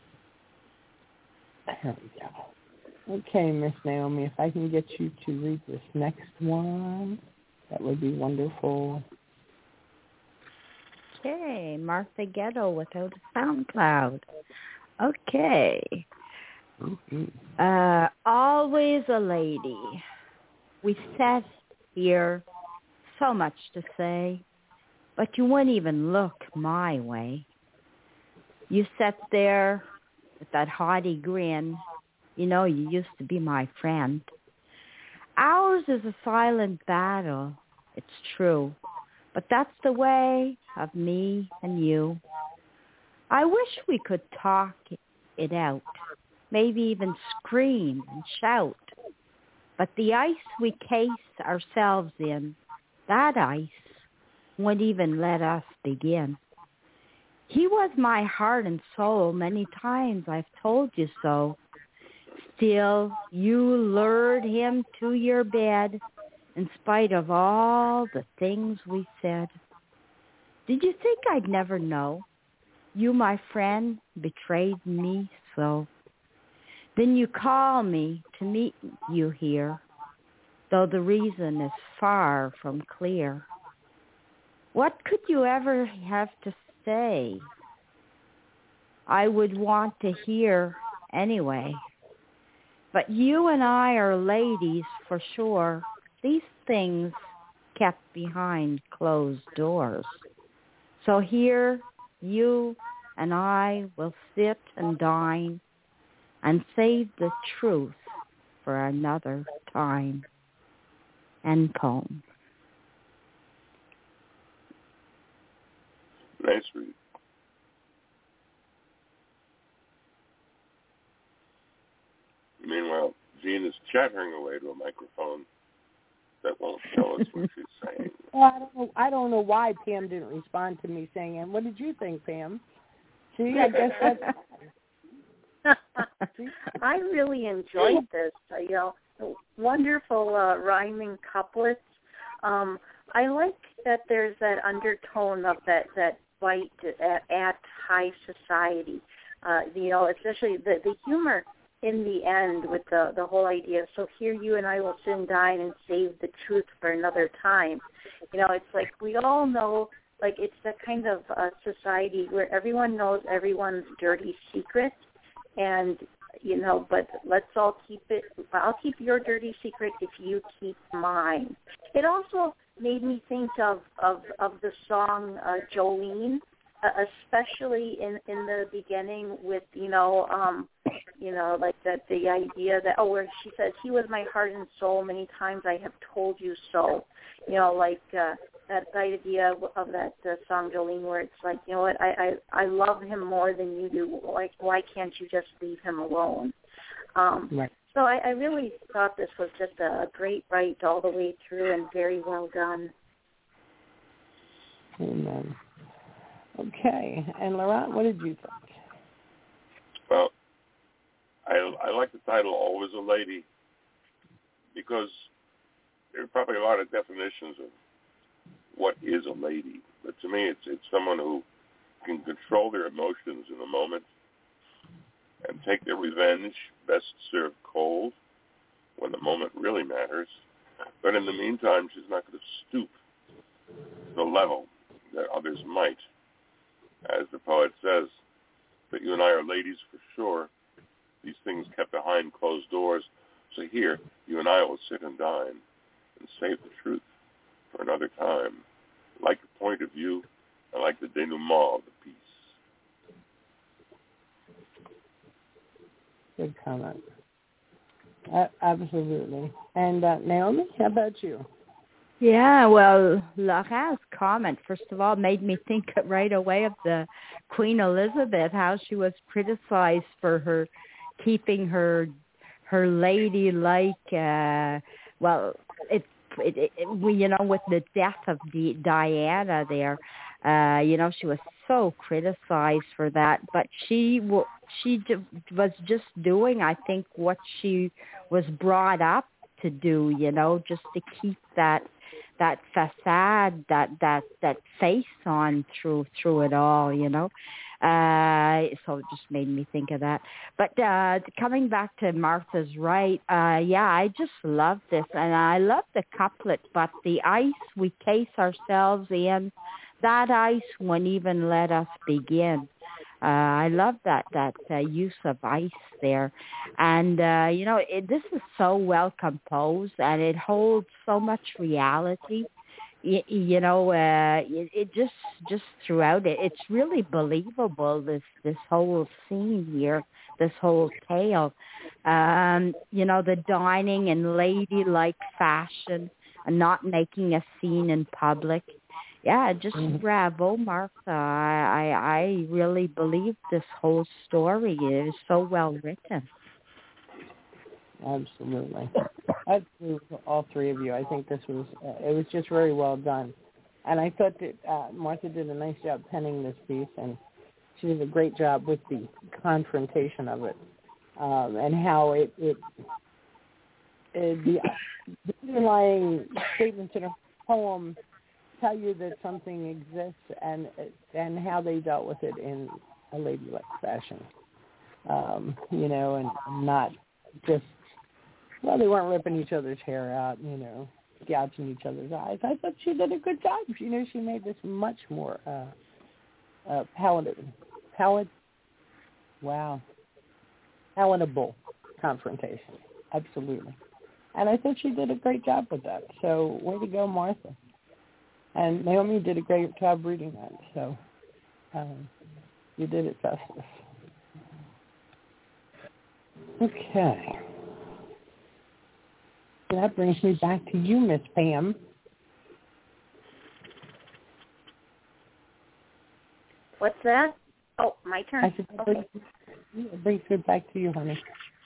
There we go. Okay, Miss Naomi, if I can get you to read this next one, that would be wonderful. Okay, Martha Ghetto without a SoundCloud. Okay. Mm-hmm. Always a lady. We sat here, so much to say, but you wouldn't even look my way. You sat there with that haughty grin. You know you used to be my friend. Ours is a silent battle, it's true, but that's the way of me and you. I wish we could talk it out, maybe even scream and shout. But the ice we case ourselves in, that ice wouldn't even let us begin. He was my heart and soul. Many times I've told you so. Still, you lured him to your bed in spite of all the things we said. Did you think I'd never know? You, my friend, betrayed me so. Then you call me to meet you here, though the reason is far from clear. What could you ever have to say? I would want to hear anyway. But you and I are ladies for sure. These things kept behind closed doors. So here you and I will sit and dine and save the truth for another time. End poem. Nice read. Meanwhile, Jean is chattering away to a microphone that won't tell us what she's saying. Well, I don't know why Pam didn't respond to me saying, and what did you think, Pam? See, I guess that's... I really enjoyed this. Wonderful rhyming couplets. I like that there's that undertone of that bite at high society. Especially the humor in the end with the whole idea. So here you and I will sit and dine and save the truth for another time. It's like we all know, like it's that kind of society where everyone knows everyone's dirty secret, and but let's all keep it. I'll keep your dirty secret if you keep mine. It also made me think of the song Jolene, especially in the beginning with like that the idea that where she says he was my heart and soul, many times I have told you so. That idea of that song Jolene, where it's like, you know what, I love him more than you do. Like, why can't you just leave him alone? Right. So I really thought this was just a great write all the way through and very well done. Amen. Okay. And Laurent, what did you think? Well, I like the title, Always a Lady, because there are probably a lot of definitions of what is a lady. But to me, it's someone who can control their emotions in the moment and take their revenge, best served cold, when the moment really matters. But in the meantime, she's not going to stoop to the level that others might. As the poet says, that you and I are ladies for sure. These things kept behind closed doors. So here, you and I will sit and dine and save the truth for another time. I like the point of view. I like the denouement of the piece. Good comment. Absolutely. And Naomi, how about you? Yeah, well, Laura's comment, first of all, made me think right away of the Queen Elizabeth, how she was criticized for her keeping her ladylike, well, you know, with the death of Diana there, you know, she was so criticized for that, but she was just doing, I think, what she was brought up to do, you know, just to keep that facade, that face on through it all, you know. So it just made me think of that. But coming back to Martha's Right, yeah, I just love this, and I love the couplet, but the ice we case ourselves in, that ice won't even let us begin. I love that use of ice there. And, you know, this is so well composed, and it holds so much reality. You know, it just throughout it, it's really believable, this whole scene here, this whole tale. You know, the dining in ladylike fashion and not making a scene in public. Yeah, just bravo, Martha. I really believe this whole story is so well written. Absolutely. I agree with all three of you. I think this was, it was just very well done. And I thought that Martha did a nice job penning this piece, and she did a great job with the confrontation of it, and how the underlying statements in a poem tell you that something exists, and how they dealt with it in a ladylike fashion, you know, and not just, well, they weren't ripping each other's hair out, you know, gouging each other's eyes. I thought she did a good job. You know, she made this much more palatable confrontation. Absolutely. And I think she did a great job with that. So way to go, Martha. And Naomi did a great job reading that. So you did it justice. Okay. So that brings me back to you, Miss Pam. What's that? Oh, my turn? I said, okay. It brings me back to you, honey.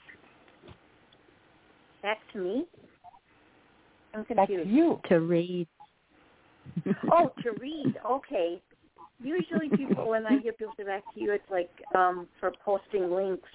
Back to me? I'm confused. Back to you. To read. Oh, to read. Okay. Usually people, when I give people back to you, it's like for posting links.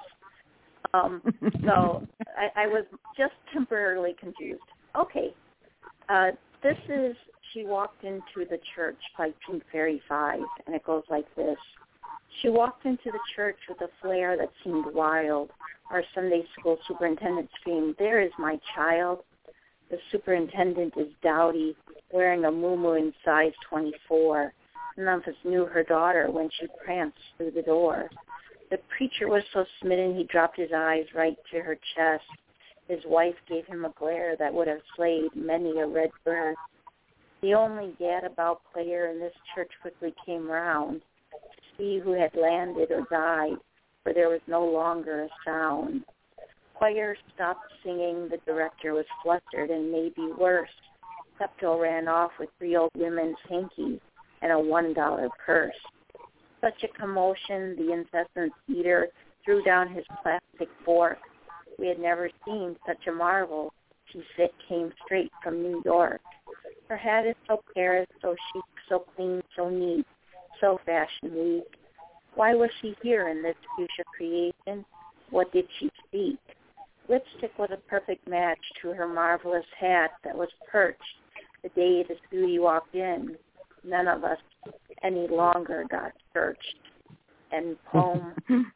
So I was just temporarily confused. Okay. This is She Walked Into the Church by Pink Fairy 5, and it goes like this. She walked into the church with a flair that seemed wild. Our Sunday school superintendent screamed, "There is my child." The superintendent is dowdy, wearing a muumuu in size 24. None of us knew her daughter when she pranced through the door. The preacher was so smitten he dropped his eyes right to her chest. His wife gave him a glare that would have slayed many a red bird. The only gadabout player in this church quickly came round to see who had landed or died, for there was no longer a sound. Choir stopped singing. The director was flustered and maybe worse. Pepto ran off with 3 old women's hankies and a $1 purse. Such a commotion, the incessant eater threw down his plastic fork. We had never seen such a marvel. She said came straight from New York. Her hat is so Paris, so chic, so clean, so neat, so fashion week. Why was she here in this fuchsia creation? What did she speak? Lipstick was a perfect match to her marvelous hat that was perched the day the beauty walked in. None of us any longer got searched. End poem.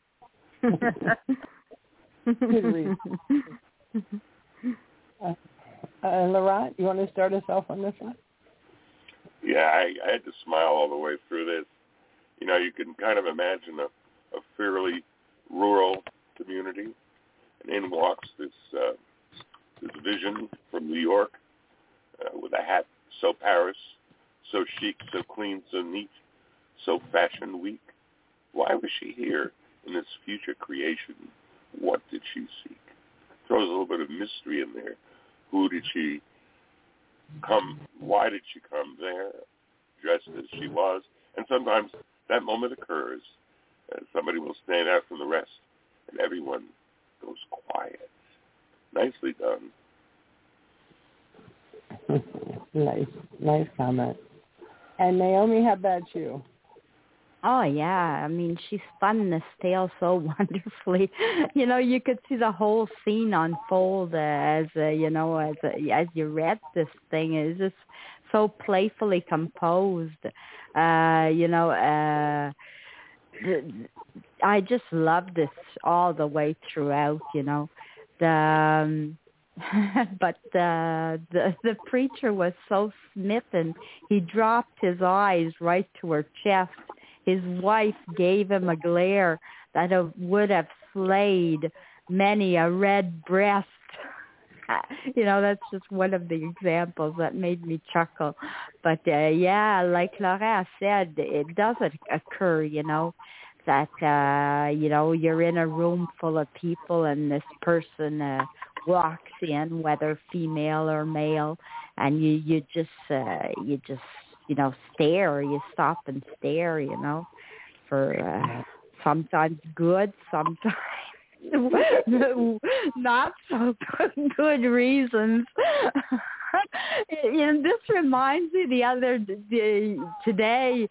Good read. Laurent, you want to start us off on this one? Yeah, I had to smile all the way through this. You know, you can kind of imagine a fairly rural community, and in walks this vision from New York with a hat so Paris, so chic, so clean, so neat, so fashion week. Why was she here in this future creation? What did she seek? Throws a little bit of mystery in there. Who did she why did she come there, dressed as she was? And sometimes that moment occurs, and somebody will stand out from the rest, and everyone goes quiet. Nicely done. Nice comment. And Naomi, how about you? Oh yeah, I mean she spun this tale so wonderfully. You know, you could see the whole scene unfold as you read this thing. It's just so playfully composed. I just love this all the way throughout. You know, but the preacher was so smitten, he dropped his eyes right to her chest. His wife gave him a glare that would have slayed many a red breast. You know, that's just one of the examples that made me chuckle. But like Laura said, it does occur, you know, that, you're in a room full of people and this person walks in, whether female or male, and you just stare. You stop and stare, you know, for sometimes good, sometimes not so good reasons. And this reminds me the other day today,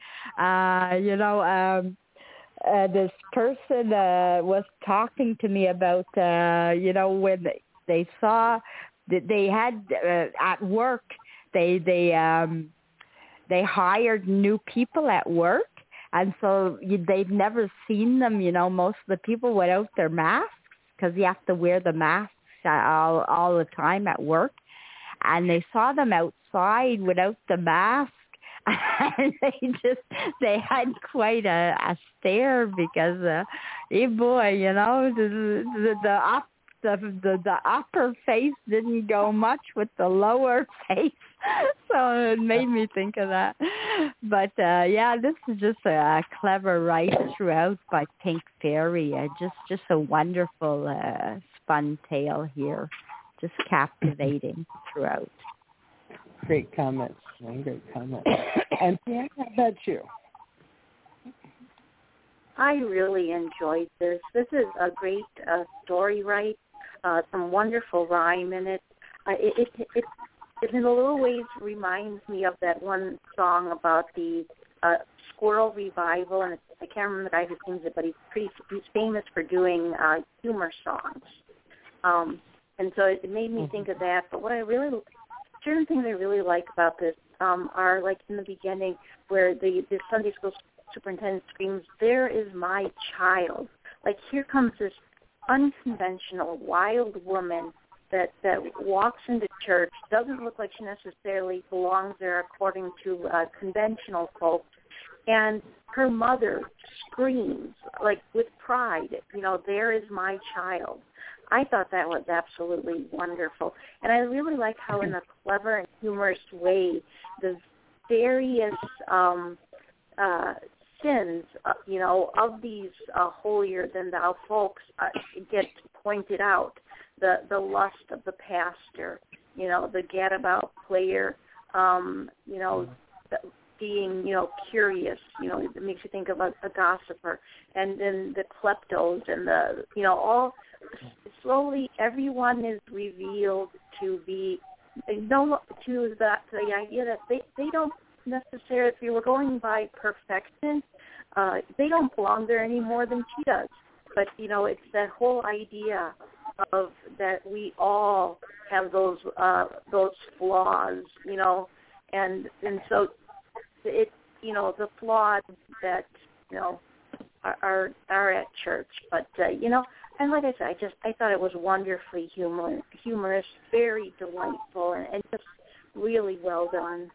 this person was talking to me about, when they saw that they had at work, they hired new people at work, and so they've never seen them. You know, most of the people without their masks, because you have to wear the masks all the time at work, and they saw them outside without the mask, and they had quite a stare because, hey boy, you know, the upper face didn't go much with the lower face. So it made me think of that. But, this is just a clever write throughout by Pink Fairy. Just a wonderful spun tale here. Just captivating throughout. Great comments. Great comments. And Pam, how about you? I really enjoyed this. This is a great story write. Some wonderful rhyme in it. It in a little ways reminds me of that one song about the squirrel revival, and I can't remember the guy who sings it, but he's famous for doing humor songs. And so it made me think of that. But certain things I really like about this are like in the beginning where the Sunday school superintendent screams, "There is my child." Like here comes this unconventional, wild woman that walks into church, doesn't look like she necessarily belongs there according to conventional folks, and her mother screams, like with pride, you know, "There is my child." I thought that was absolutely wonderful. And I really like how in a clever and humorous way the various sins, of these holier-than-thou folks get pointed out. The lust of the pastor, you know, the gadabout player, being, curious, it makes you think of a gossiper, and then the kleptos and all slowly everyone is revealed to be, to the idea that they don't necessarily, if you were going by perfection, they don't belong there any more than she does. But, it's that whole idea of that we all have those flaws, and so it, the flaws that, are at church. But, and like I said, I thought it was wonderfully humorous, very delightful, and just really well done.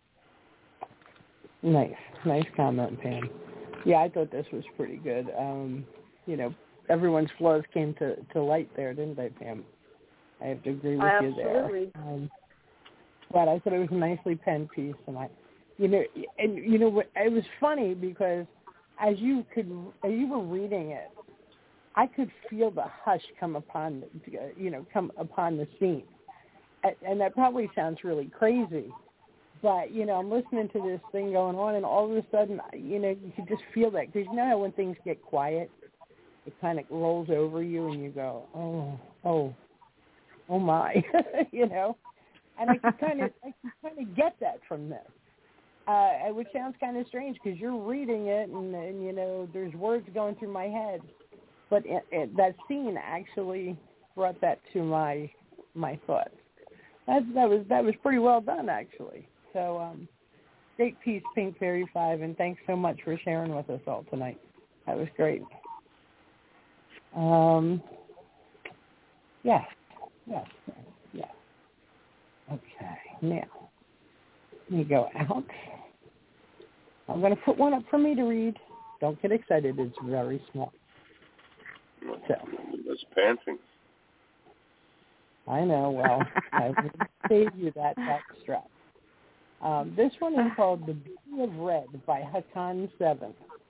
Nice comment, Pam. Yeah, I thought this was pretty good. Everyone's flaws came to light there, didn't they, Pam? I have to agree with you there. Absolutely. But I thought it was a nicely penned piece, and it was funny because as you were reading it, I could feel the hush come upon the scene, and that probably sounds really crazy, but, you know, I'm listening to this thing going on, and all of a sudden, you know, you can just feel that. Because you know how when things get quiet, it kind of rolls over you, and you go, oh my, you know? And I can kind of get that from this. Which sounds kind of strange because you're reading it and, you know, there's words going through my head. But that scene actually brought that to my thoughts. That was pretty well done, actually. So great piece, Pink Fairy 5, and thanks so much for sharing with us all tonight. That was great. Yes. Okay, now, let me go out. I'm going to put one up for me to read. Don't get excited. It's very small. So. That's panting. I know. Well, I will save you that stress. This one is called The Beauty of Red by Hakan 7.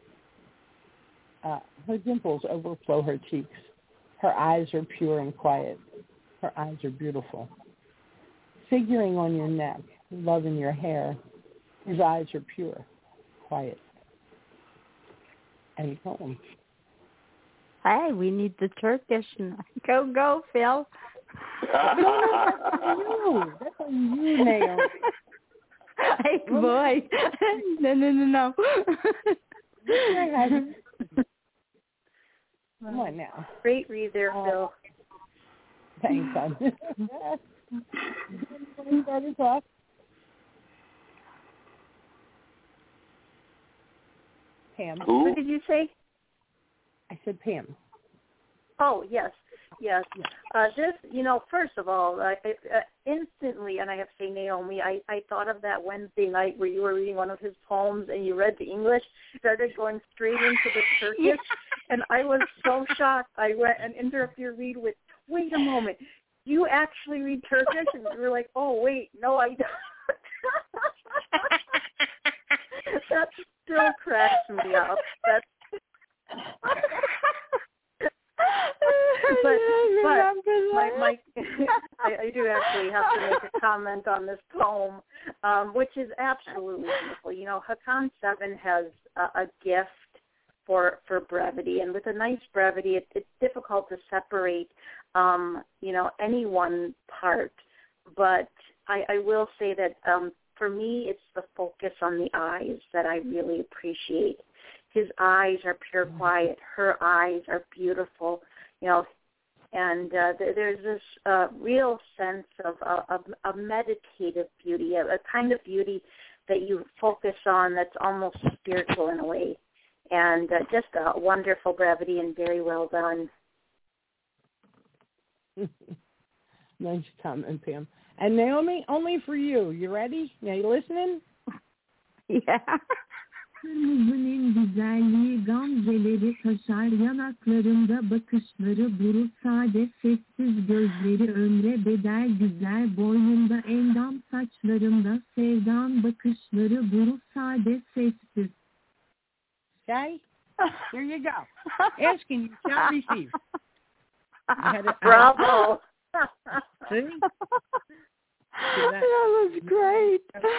Her dimples overflow her cheeks. Her eyes are pure and quiet. Her eyes are beautiful. Figuring on your neck, love in your hair. His eyes are pure, quiet. And poem. Hey, we need the Turkish. Go, Phil. No, that's on you, Naomi. Hey, boy. No. Come on now. Great read there, Phil. Thanks, son. Start to talk. Pam. Who? What did you say? I said Pam. Oh, yes. This, you know, first of all, instantly, and I have to say, Naomi, I thought of that Wednesday night where you were reading one of his poems and you read the English, started going straight into the Turkish, and I was so shocked. I went and interrupted your read with, wait a moment, you actually read Turkish? And you were like, oh, wait, no, I don't. That still cracks me up. I do actually have to make a comment on this poem, which is absolutely beautiful. You know, Hakan 7 has a gift for brevity, and with a nice brevity, it's difficult to separate, you know, any one part. But I will say that for me, it's the focus on the eyes that I really appreciate. His eyes are pure quiet. Her eyes are beautiful, you know, and there's this real sense of a meditative beauty, a kind of beauty that you focus on that's almost spiritual in a way, and just a wonderful brevity and very well done. Nice comment, Pam. And Naomi, only for you. You ready? Are you listening? Yeah. Kırmızının en güzelliği gamzeleri taşar yanaklarında bakışları buruk sade sessiz gözleri ömre bedel güzel boynunda endam saçlarında sevdan bakışları buruk sade sessiz. Okay, here you go. Asking you shall receive. Bravo. See? That was great.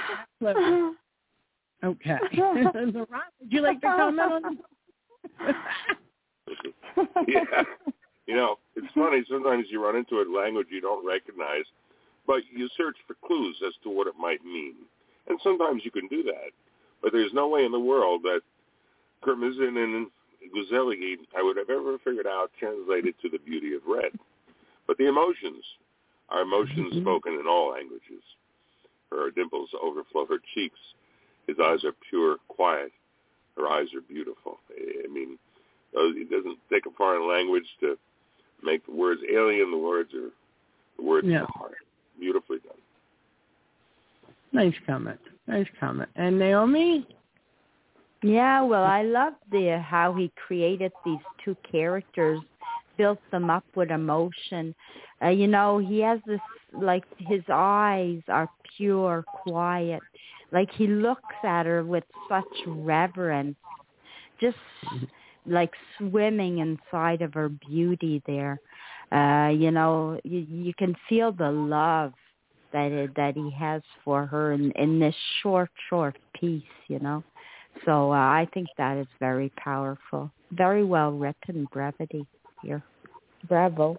Okay. Would you like to comment on that? Yeah. You know, it's funny. Sometimes you run into a language you don't recognize, but you search for clues as to what it might mean. And sometimes you can do that. But there's no way in the world that Kırmızı and Güzelliği I would have ever figured out translated to the beauty of red. But the emotions are emotions spoken in all languages. Her dimples overflow her cheeks. His eyes are pure, quiet. Her eyes are beautiful. I mean, it doesn't take a foreign language to make the words alien. The words are the words of the heart. Beautifully done. Nice comment. And Naomi? Yeah, well, I love how he created these two characters, built them up with emotion. You know, he has this, like, his eyes are pure, quiet. Like, he looks at her with such reverence, just like swimming inside of her beauty there. You know, you can feel the love that he has for her in this short piece, you know. So I think that is very powerful. Very well written, brevity here. Bravo.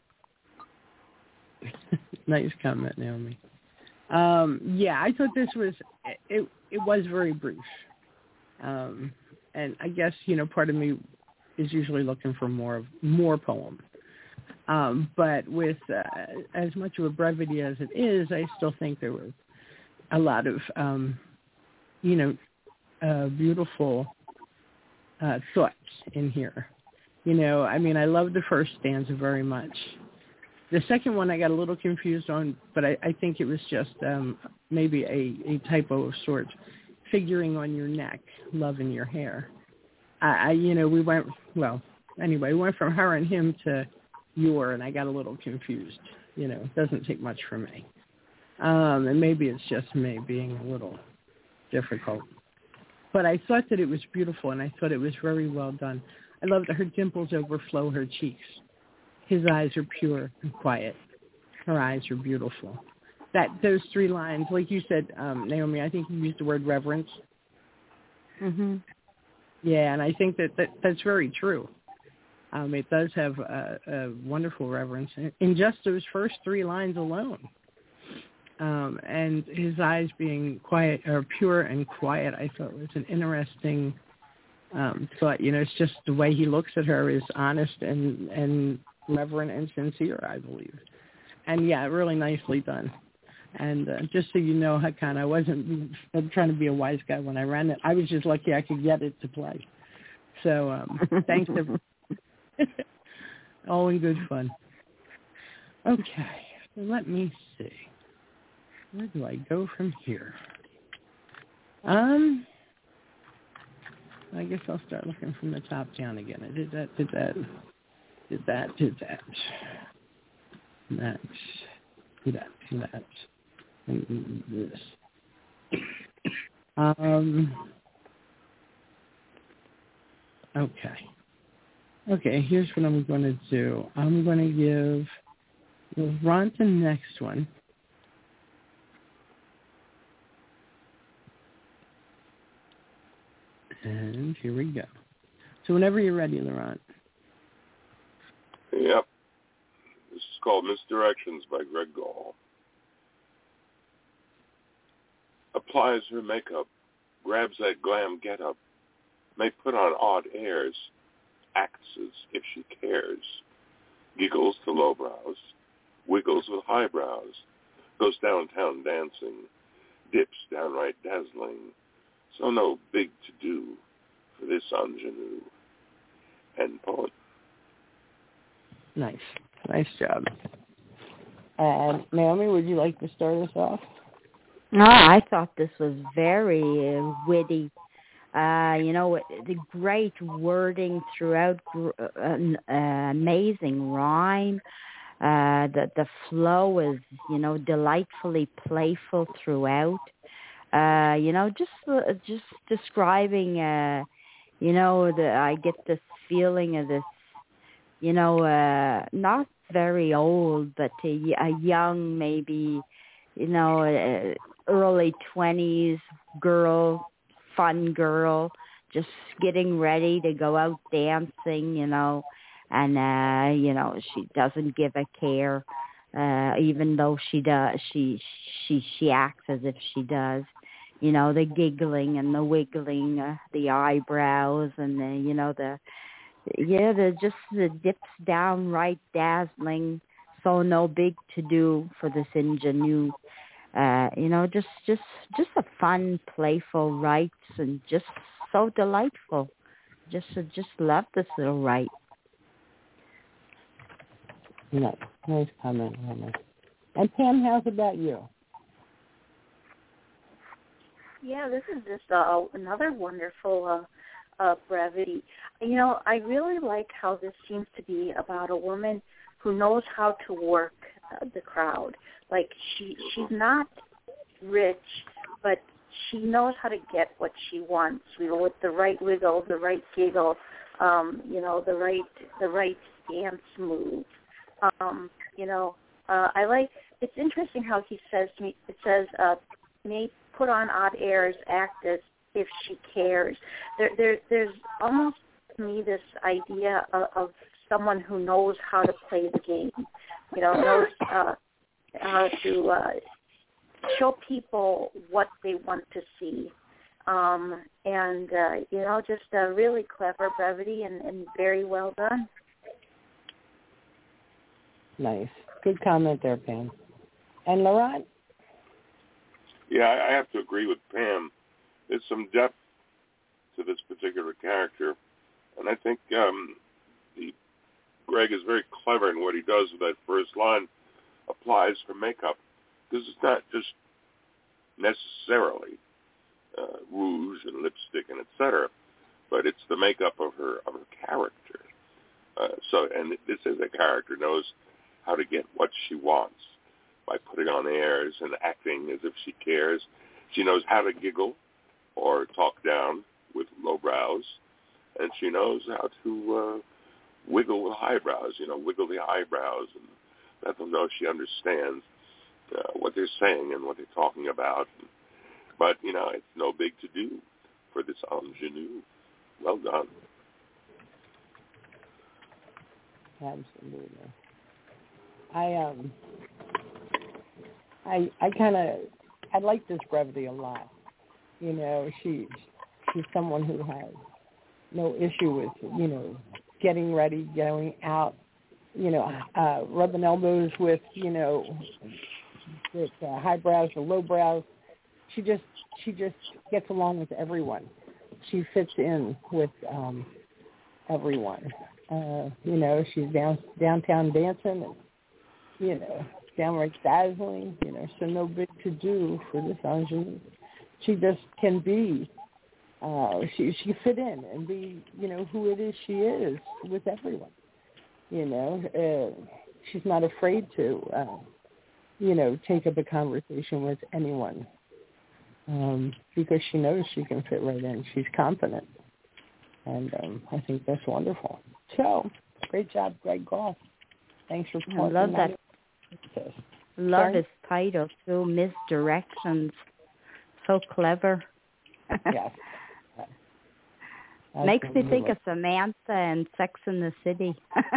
Nice comment, Naomi. Yeah, I thought this was, it was very brief. And I guess, you know, part of me is usually looking for more poem. But with as much of a brevity as it is, I still think there was a lot of, beautiful thoughts in here. You know, I mean, I love the first stanza very much. The second one I got a little confused on, but I think it was just maybe a typo of sorts. Figuring on your neck, love in your hair. We went from her and him to your, and I got a little confused. You know, it doesn't take much for me. And maybe it's just me being a little difficult. But I thought that it was beautiful, and I thought it was very well done. I love that her dimples overflow her cheeks. His eyes are pure and quiet. Her eyes are beautiful. Those three lines, like you said, Naomi, I think you used the word reverence. Mhm. Yeah, and I think that's very true. It does have a wonderful reverence in just those first three lines alone. And his eyes being quiet or pure and quiet, I thought was an interesting thought. You know, it's just the way he looks at her is honest and reverent and sincere, I believe. And yeah, really nicely done. And just so you know, Hakan, I wasn't trying to be a wise guy when I ran it. I was just lucky I could get it to play. So thanks, everyone. All in good fun. Okay, so let me see. Where do I go from here? I guess I'll start looking from the top down again. I did that. And this. Okay, here's what I'm going to do. I'm going to give Ron the next one. And here we go. So whenever you're ready, Laurent. Yep. This is called Misdirections by Greg Gall. Applies her makeup, grabs that glam getup, may put on odd airs, acts as if she cares, giggles to lowbrows, wiggles with highbrows, goes downtown dancing, dips downright dazzling, so no big to-do for this ingenue. End poem. Nice job. And Naomi, would you like to start us off? No, I thought this was very witty. The great wording throughout, amazing rhyme. The flow is, delightfully playful throughout. Just describing, I get this feeling of this, not very old, but a young, maybe, early 20s girl, fun girl, just getting ready to go out dancing, and she doesn't give a care, even though she does. She acts as if she does. The giggling and the wiggling, the eyebrows, and the dips downright dazzling. So no big to do for this ingenue. Just a fun, playful rites, and just so delightful. Just love this little rite. Nice comment, Hannah. And Pam, how's about you? Yeah, this is just another wonderful brevity. I really like how this seems to be about a woman who knows how to work the crowd. Like she's not rich, but she knows how to get what she wants. With the right wiggle, the right giggle, the right dance move. I like it's interesting how he says to me. It says, "May put on odd airs, act as if she cares." There's almost to me this idea of someone who knows how to play the game. Knows how to show people what they want to see. Just a really clever brevity and very well done. Nice. Good comment there, Pam. And Laurent? Yeah, I have to agree with Pam. There's some depth to this particular character, and I think Greg is very clever in what he does with that first line. Applies for makeup, because it's not just necessarily rouge and lipstick and etc., but it's the makeup of her character. And this is a character knows how to get what she wants by putting on airs and acting as if she cares. She knows how to giggle or talk down with low brows, and she knows how to wiggle with highbrows. Wiggle the eyebrows and let them know she understands what they're saying and what they're talking about. But, it's no big to-do for this ingenue. Well done. Absolutely. I like this brevity a lot. She's someone who has no issue with, getting ready, going out, rubbing elbows with, with high brows or low brows. She just gets along with everyone. She fits in with everyone. She's downtown dancing and, downright dazzling, so no big to do for this ingenue. She just can be, she fit in and be, who it is she is with everyone. She's not afraid to, take up a conversation with anyone because she knows she can fit right in. She's confident. And I think that's wonderful. So, great job, Greg Goff. Thanks for pointing I love that. Love his title, too, Misdirections. So clever. Yes. Makes me think of Samantha and Sex and the City.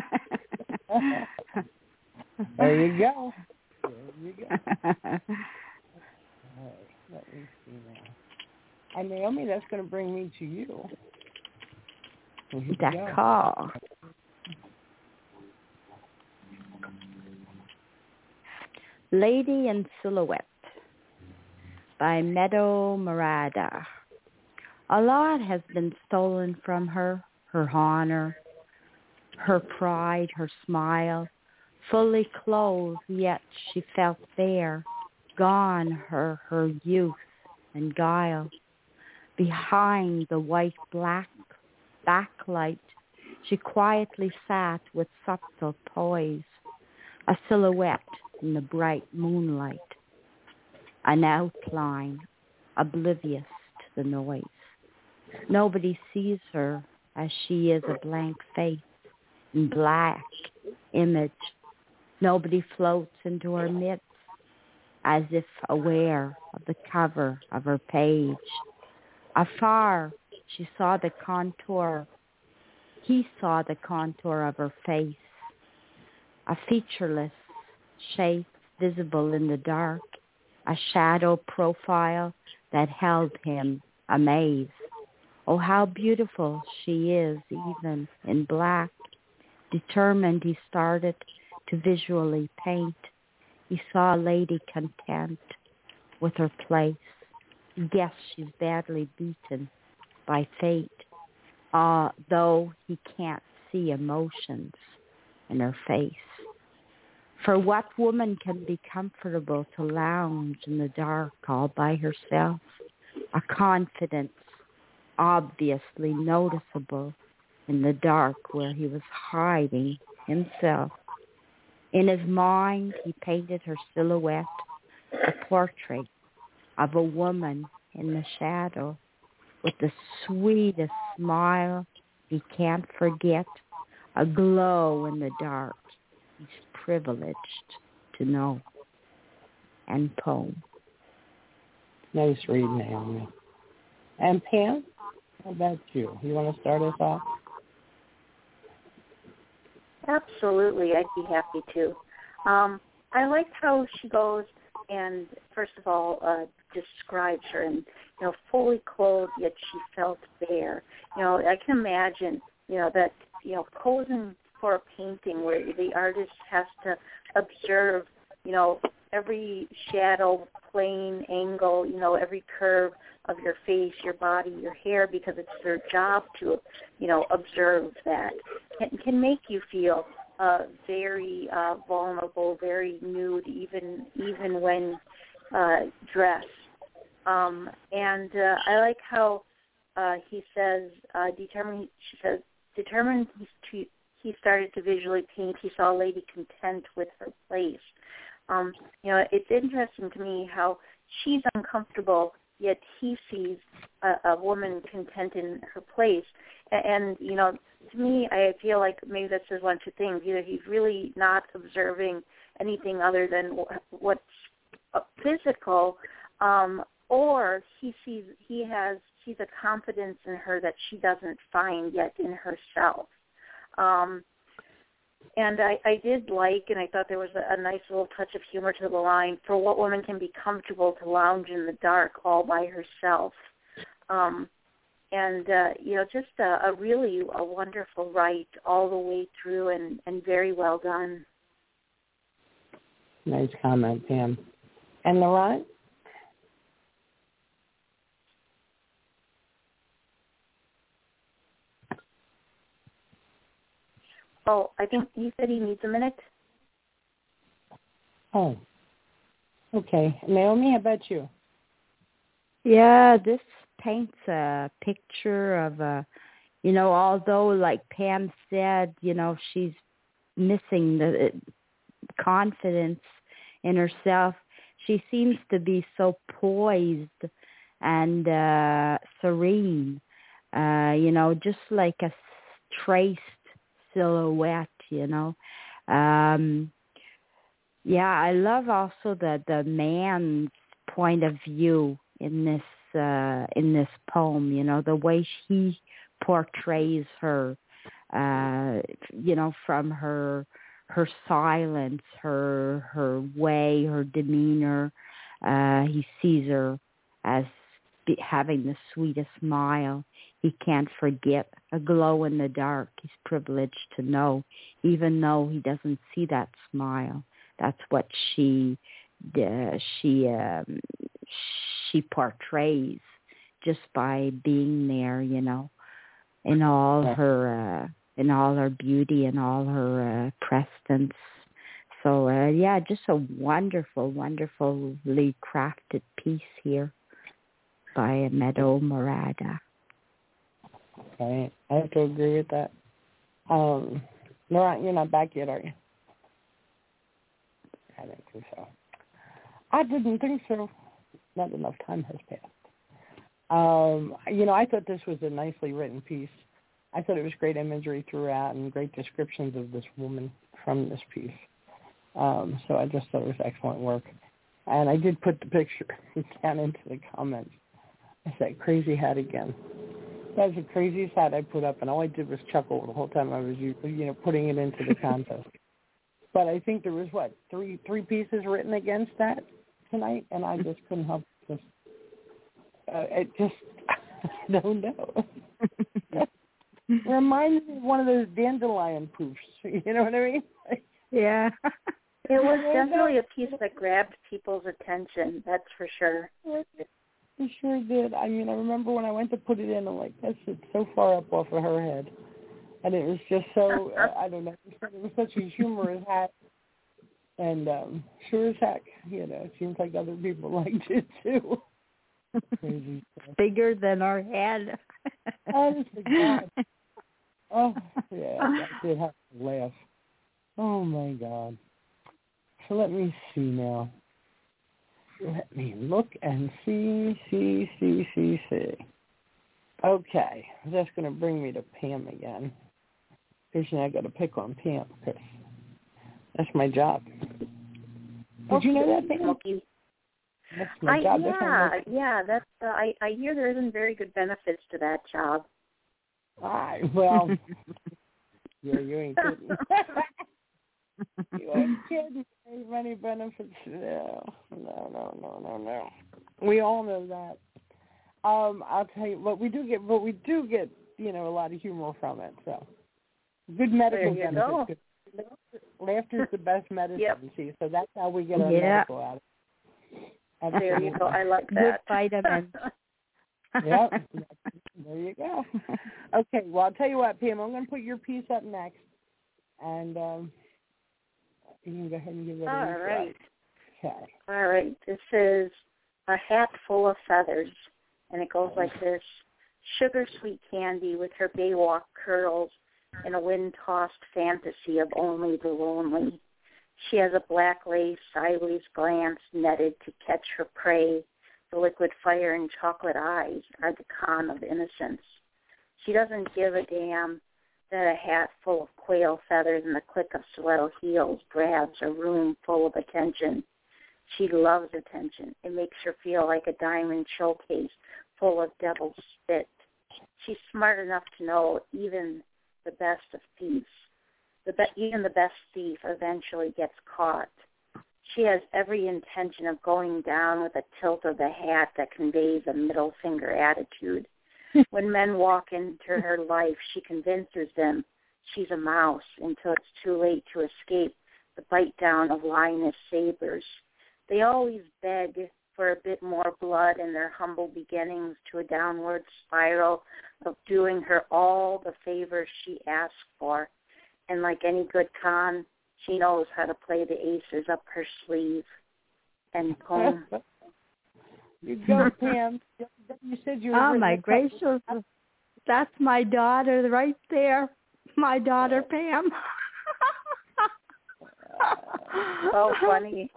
There you go. All right, let me see now. And Naomi, that's going to bring me to you. D'accord. Lady in Silhouette by Meadow Murada. A lot has been stolen from her honor, her pride, her smile. Fully clothed, yet she felt bare, gone her youth and guile. Behind the white-black backlight, she quietly sat with subtle poise, a silhouette in the bright moonlight, an outline oblivious to the noise. Nobody sees her as she is a blank face in black image. Nobody floats into her midst as if aware of the cover of her page. Afar, he saw the contour of her face, a featureless shape visible in the dark, a shadow profile that held him amazed. Oh, how beautiful she is, even in black. Determined, he started to visually paint. He saw a lady content with her place. He guessed she's badly beaten by fate, though he can't see emotions in her face. For what woman can be comfortable to lounge in the dark all by herself? A confidence obviously noticeable in the dark where he was hiding himself. In his mind, he painted her silhouette, a portrait of a woman in the shadow with the sweetest smile he can't forget, a glow in the dark he's privileged to know. and poem. Nice read, Naomi. And Pam, how about you? You want to start us off? Absolutely, I'd be happy to. I liked how she goes and, first of all, describes her and, fully clothed, yet she felt bare. I can imagine, that, posing for a painting where the artist has to observe, every shadow, plane, angle, every curve of your face, your body, your hair, because it's their job to, observe that. It can make you feel very vulnerable, very nude, even when dressed. And I like how he says, determined he started to visually paint. He saw a lady content with her place. It's interesting to me how she's uncomfortable, yet he sees a woman content in her place. And to me, I feel like maybe that says one of two things. Either he's really not observing anything other than what's physical, or he sees a confidence in her that she doesn't find yet in herself. And I did like, and I thought there was a nice little touch of humor to the line, for what woman can be comfortable to lounge in the dark all by herself. And just a really wonderful write all the way through and very well done. Nice comment, Pam. And Laurent? Oh, I think he said he needs a minute. Oh, okay. Naomi, how about you? Yeah, this paints a picture of although like Pam said, she's missing the confidence in herself, she seems to be so poised and serene, just like a traced silhouette, I love also the man's point of view in this poem, the way he portrays her, from her silence, her way, her demeanor. He sees her as having the sweetest smile. He can't forget, a glow in the dark. He's privileged to know, even though he doesn't see that smile. That's what she portrays just by being there, in all her beauty and all her presence. So just a wonderful, wonderfully crafted piece here by Meadow Morada. Okay, I have to agree with that. Laurent, you're not back yet, are you? I didn't think so. I didn't think so. Not enough time has passed. I thought this was a nicely written piece. I thought it was great imagery throughout and great descriptions of this woman from this piece. So I just thought it was excellent work. And I did put the picture down into the comments. I said, crazy hat again. That was the craziest hat I put up, and all I did was chuckle the whole time I was, putting it into the contest. But I think there was, three pieces written against that tonight, and I just couldn't help just, I don't know. Reminds me of one of those dandelion poofs, you know what I mean? Yeah. It was definitely a piece that grabbed people's attention, that's for sure. It sure did. I mean, I remember when I went to put it in, I'm like, that's so far up off of her head. And it was just so, I don't know, it was such a humorous hat. And sure as heck, it seems like other people liked it too. Crazy stuff. Bigger than our head. Honestly, God. Oh, yeah, I did have to laugh. Oh, my God. So let me see now. Let me look and see. Okay, that's going to bring me to Pam again. Because I got to pick on Pam because that's my job. Did you know that, Pam? That's my job. That's I hear there isn't very good benefits to that job. Well, you ain't kidding. You ain't kidding. Ain't many benefits. No. We all know that. I'll tell you, but we do get, a lot of humor from it. So good medical benefits. Laughter's the best medicine. Yep. See, so that's how we get our medical out of it. There you go. I like that. Good vitamins. Yep. There you go. Okay. Well, I'll tell you what, Pam. I'm going to put your piece up next, and you can go ahead and give it a All right. Okay. All right. This is A Hat Full of Feathers, and it goes like this. Sugar sweet candy with her Baywalk curls in a wind-tossed fantasy of only the lonely. She has a black lace sideways glance netted to catch her prey. The liquid fire and chocolate eyes are the con of innocence. She doesn't give a damn that a hat full of quail feathers and the click of stiletto heels grabs a room full of attention. She loves attention. It makes her feel like a diamond showcase full of devil's spit. She's smart enough to know even the best of thieves. Even the best thief eventually gets caught. She has every intention of going down with a tilt of the hat that conveys a middle finger attitude. When men walk into her life, she convinces them she's a mouse until it's too late to escape the bite down of lioness sabers. They always beg for a bit more blood in their humble beginnings to a downward spiral of doing her all the favors she asks for. And like any good con, she knows how to play the aces up her sleeve. And poem. You go, Pam. You said you were. Oh, my gracious. That's my daughter right there. My daughter, Pam. So funny.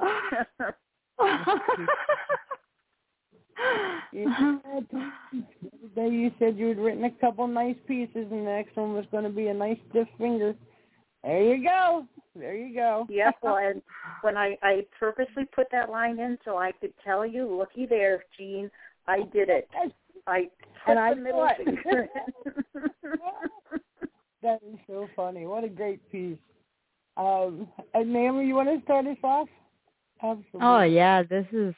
You said you had written a couple nice pieces, and the next one was going to be a nice stiff finger. There you go. Yes, well, and when I purposely put that line in so I could tell you, looky there, Jean, I did it. I put the middle finger in. That is so funny. What a great piece. And Naomi, you want to start us off? Absolutely. Oh yeah, this is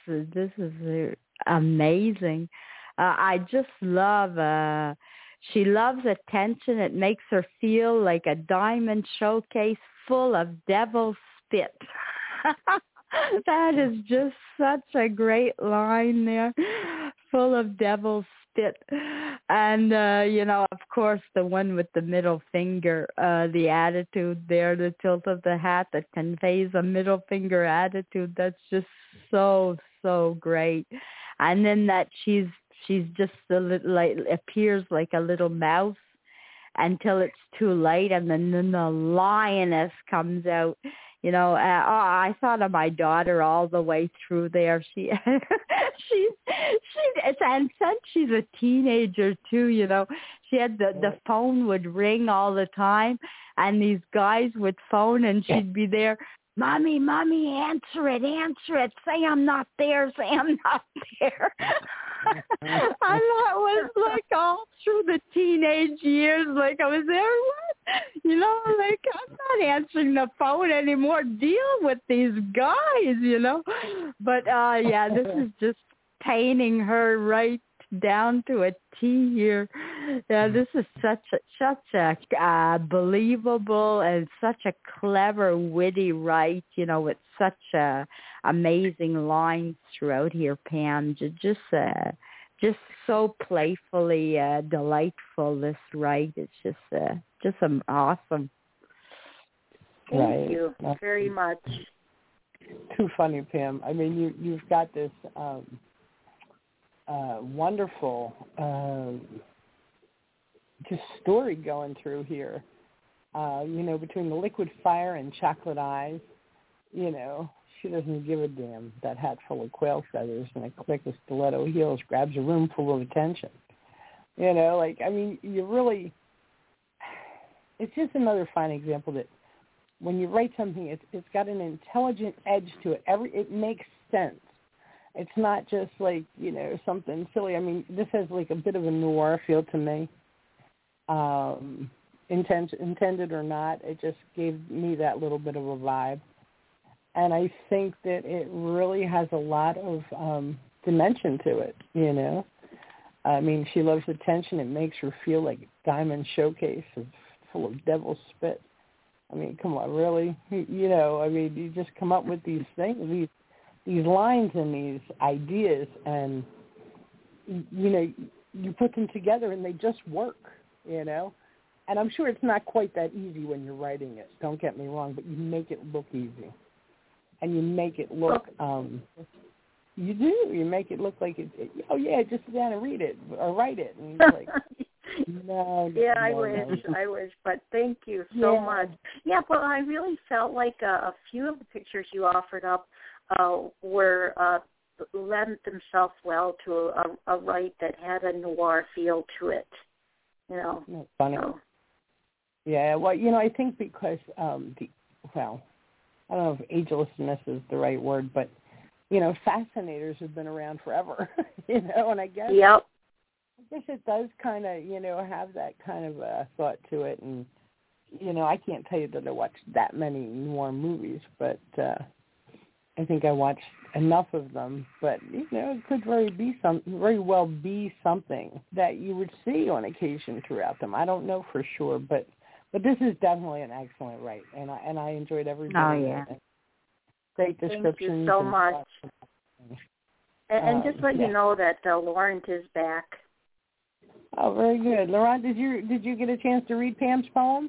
amazing. I just love. She loves attention. It makes her feel like a diamond showcase full of devil spit. That is just such a great line there, full of devil spit. And, of course, the one with the middle finger, the attitude there, the tilt of the hat that conveys a middle finger attitude, that's just so, so great. And then that she's just a little, like, appears like a little mouse until it's too late, and then the lioness comes out. I thought of my daughter all the way through there. And since she's a teenager too, she had the phone would ring all the time, and these guys would phone, and she'd be there. Mommy, answer it. Say I'm not there. And that was like all through the teenage years. Like I was there, what? I'm not answering the phone anymore. Deal with these guys, But, this is just painting her right down to a T here. Yeah, this is such a believable and such a clever, witty write, with such amazing lines throughout here, Pam. Just so playfully delightful, this write. It's just awesome. Thank you very much. Too funny, Pam. I mean, you've got this wonderful just story going through here. Between the liquid fire and chocolate eyes, she doesn't give a damn. That hat full of quail feathers and a click of stiletto heels grabs a room full of attention. You really, it's just another fine example that when you write something, it's got an intelligent edge to it. It makes sense. It's not just like, something silly. I mean, this has like a bit of a noir feel to me. Intended or not, it just gave me that little bit of a vibe. And I think that it really has a lot of dimension to it, I mean, she loves attention. It makes her feel like a diamond showcase full of devil's spit. I mean, come on, really? I mean, you just come up with these things, these lines and these ideas, and, you put them together and they just work, And I'm sure it's not quite that easy when you're writing it. Don't get me wrong, but you make it look easy. And you make it look, you do. You make it look like just sit down and read it or write it. And it's like, no. Yeah, I wish, but thank you so much. Yeah, but I really felt like a few of the pictures you offered up were lent themselves well to a write that had a noir feel to it. That's funny. So. Yeah, well, I think because I don't know if agelessness is the right word, but fascinators have been around forever, and I guess it does kind of, have that kind of thought to it. And, I can't tell you that I watched that many noir movies, but I think I watched enough of them. But, it could very well be something that you would see on occasion throughout them. I don't know for sure, but this is definitely an excellent write, and I enjoyed every bit of it. Great descriptions. Thank you so much. And just let you know that Laurent is back. Oh, very good. Laurent, did you get a chance to read Pam's poem?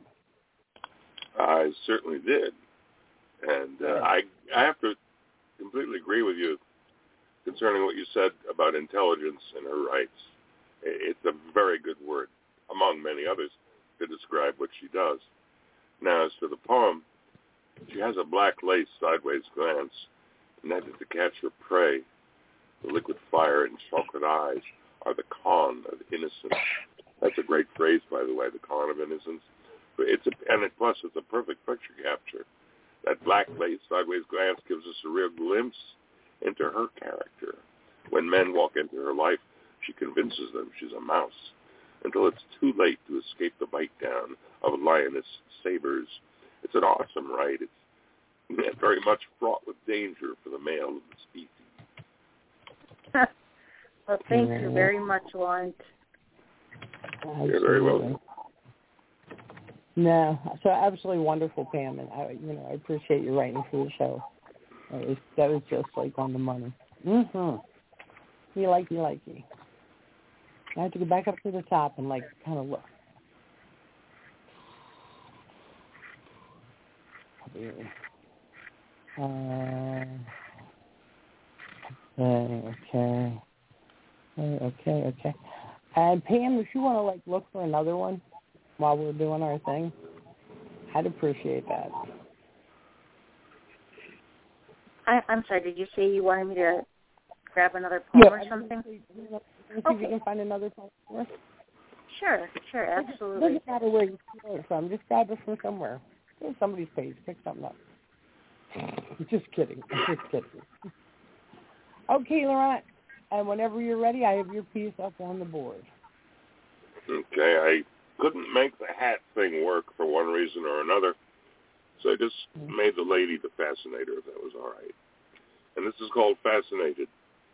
I certainly did. And I have to completely agree with you concerning what you said about intelligence in her rights. It's a very good word, among many others, to describe what she does. Now, as for the poem, she has a black lace sideways glance, netted to catch her prey. The liquid fire and chocolate eyes are the con of innocence. That's a great phrase, by the way, the con of innocence. But plus, it's a perfect picture capture. That black lace sideways glance gives us a real glimpse into her character. When men walk into her life, she convinces them she's a mouse, until it's too late to escape the bite down of lioness sabers. It's an awesome write. It's very much fraught with danger for the male of the species. Well, thank you very much, Laurent. You're very welcome. No, so absolutely wonderful, Pam, and I appreciate you writing for the show. That was just like on the money. Mm-hmm. You like. I have to go back up to the top and kind of look. Okay. And Pam, if you want to look for another one while we're doing our thing, I'd appreciate that. I'm sorry, did you say you wanted me to grab another poem or something? See if you can find another poem for us. Sure, absolutely. It doesn't matter where you steal it from. Just grab it from somewhere. Go to somebody's page. Pick something up. Just kidding. Okay, Laurent. And whenever you're ready, I have your piece up on the board. Okay, I couldn't make the hat thing work for one reason or another, so I just made the lady the fascinator, if that was all right. And this is called Fascinated.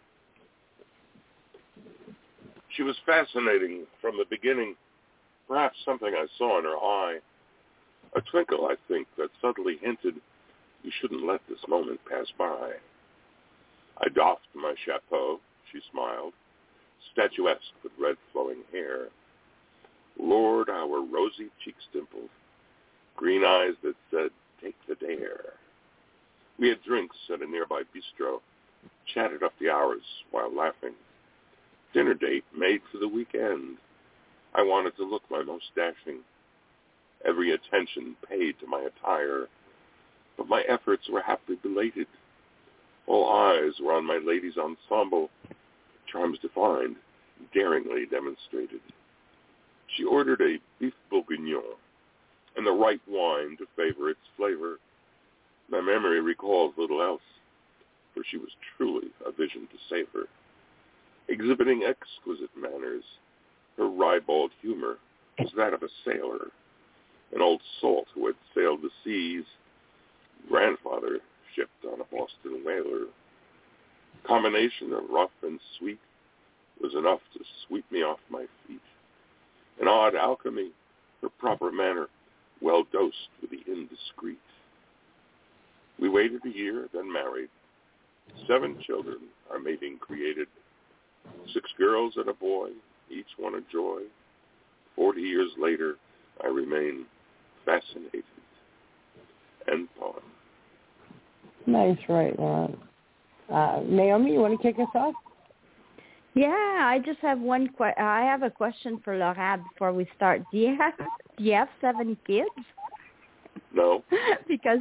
She was fascinating from the beginning, perhaps something I saw in her eye, a twinkle, I think, that subtly hinted you shouldn't let this moment pass by. I doffed my chapeau. She smiled, statuesque with red flowing hair. Lord, how her rosy cheeks dimpled, green eyes that said, take the dare. We had drinks at a nearby bistro, chatted up the hours while laughing. Dinner date made for the weekend. I wanted to look my most dashing. Every attention paid to my attire, but my efforts were happily belated. All eyes were on my lady's ensemble, charms defined, daringly demonstrated. She ordered a beef bourguignon and the right wine to favor its flavor. My memory recalls little else. for she was truly a vision to savor. Exhibiting exquisite manners, her ribald humor was that of a sailor, an old salt who had sailed the seas. Grandfather shipped on a Boston whaler. Combination of rough and sweet was enough to sweep me off my feet. An odd alchemy, her proper manner, well dosed with the indiscreet. We waited a year, then married. 7 children, our mating created. 6 girls and a boy, each one a joy. 40 years later, I remain fascinated. End poem. Nice, right, Ron. Naomi, you want to kick us off? Yeah, I just have I have a question for Laurent before we start. Do you have 7 kids? No. Because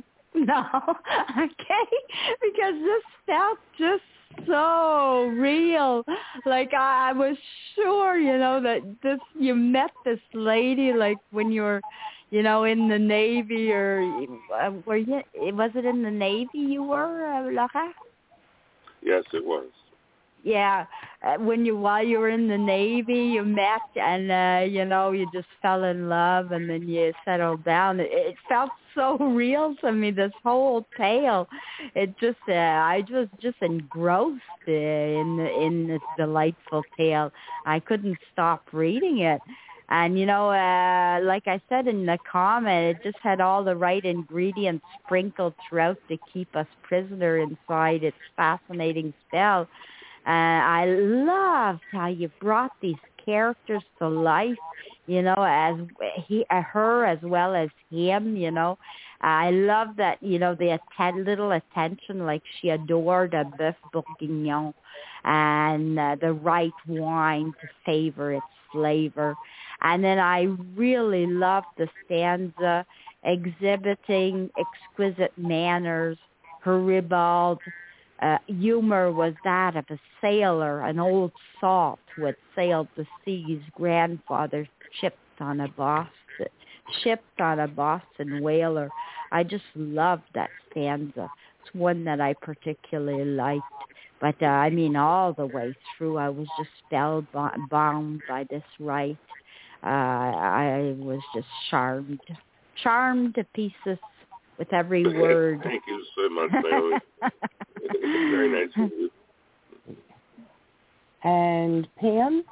this felt just so real. Like I was sure, that you met this lady like when you were, in the Navy, or were you? Was it in the Navy you were, Laurent? Yes, it was. Yeah, while you were in the Navy, you met, and you just fell in love, and then you settled down. It felt so real to me. This whole tale, it just I was just engrossed in this delightful tale. I couldn't stop reading it. And, like I said in the comment, it just had all the right ingredients sprinkled throughout to keep us prisoner inside its fascinating spell. I loved how you brought these characters to life, as her as well as him, I love that, the little attention, like she adored a boeuf bourguignon and the right wine to favor its flavor. And then I really loved the stanza exhibiting exquisite manners. Her ribald humor was that of a sailor, an old salt who had sailed the seas. Grandfather shipped on a Boston whaler. I just loved that stanza. It's one that I particularly liked. But, all the way through, I was just spellbound by this right. I was just charmed to pieces with every word. Thank you so much, Naomi. Very nice of you. And Pam,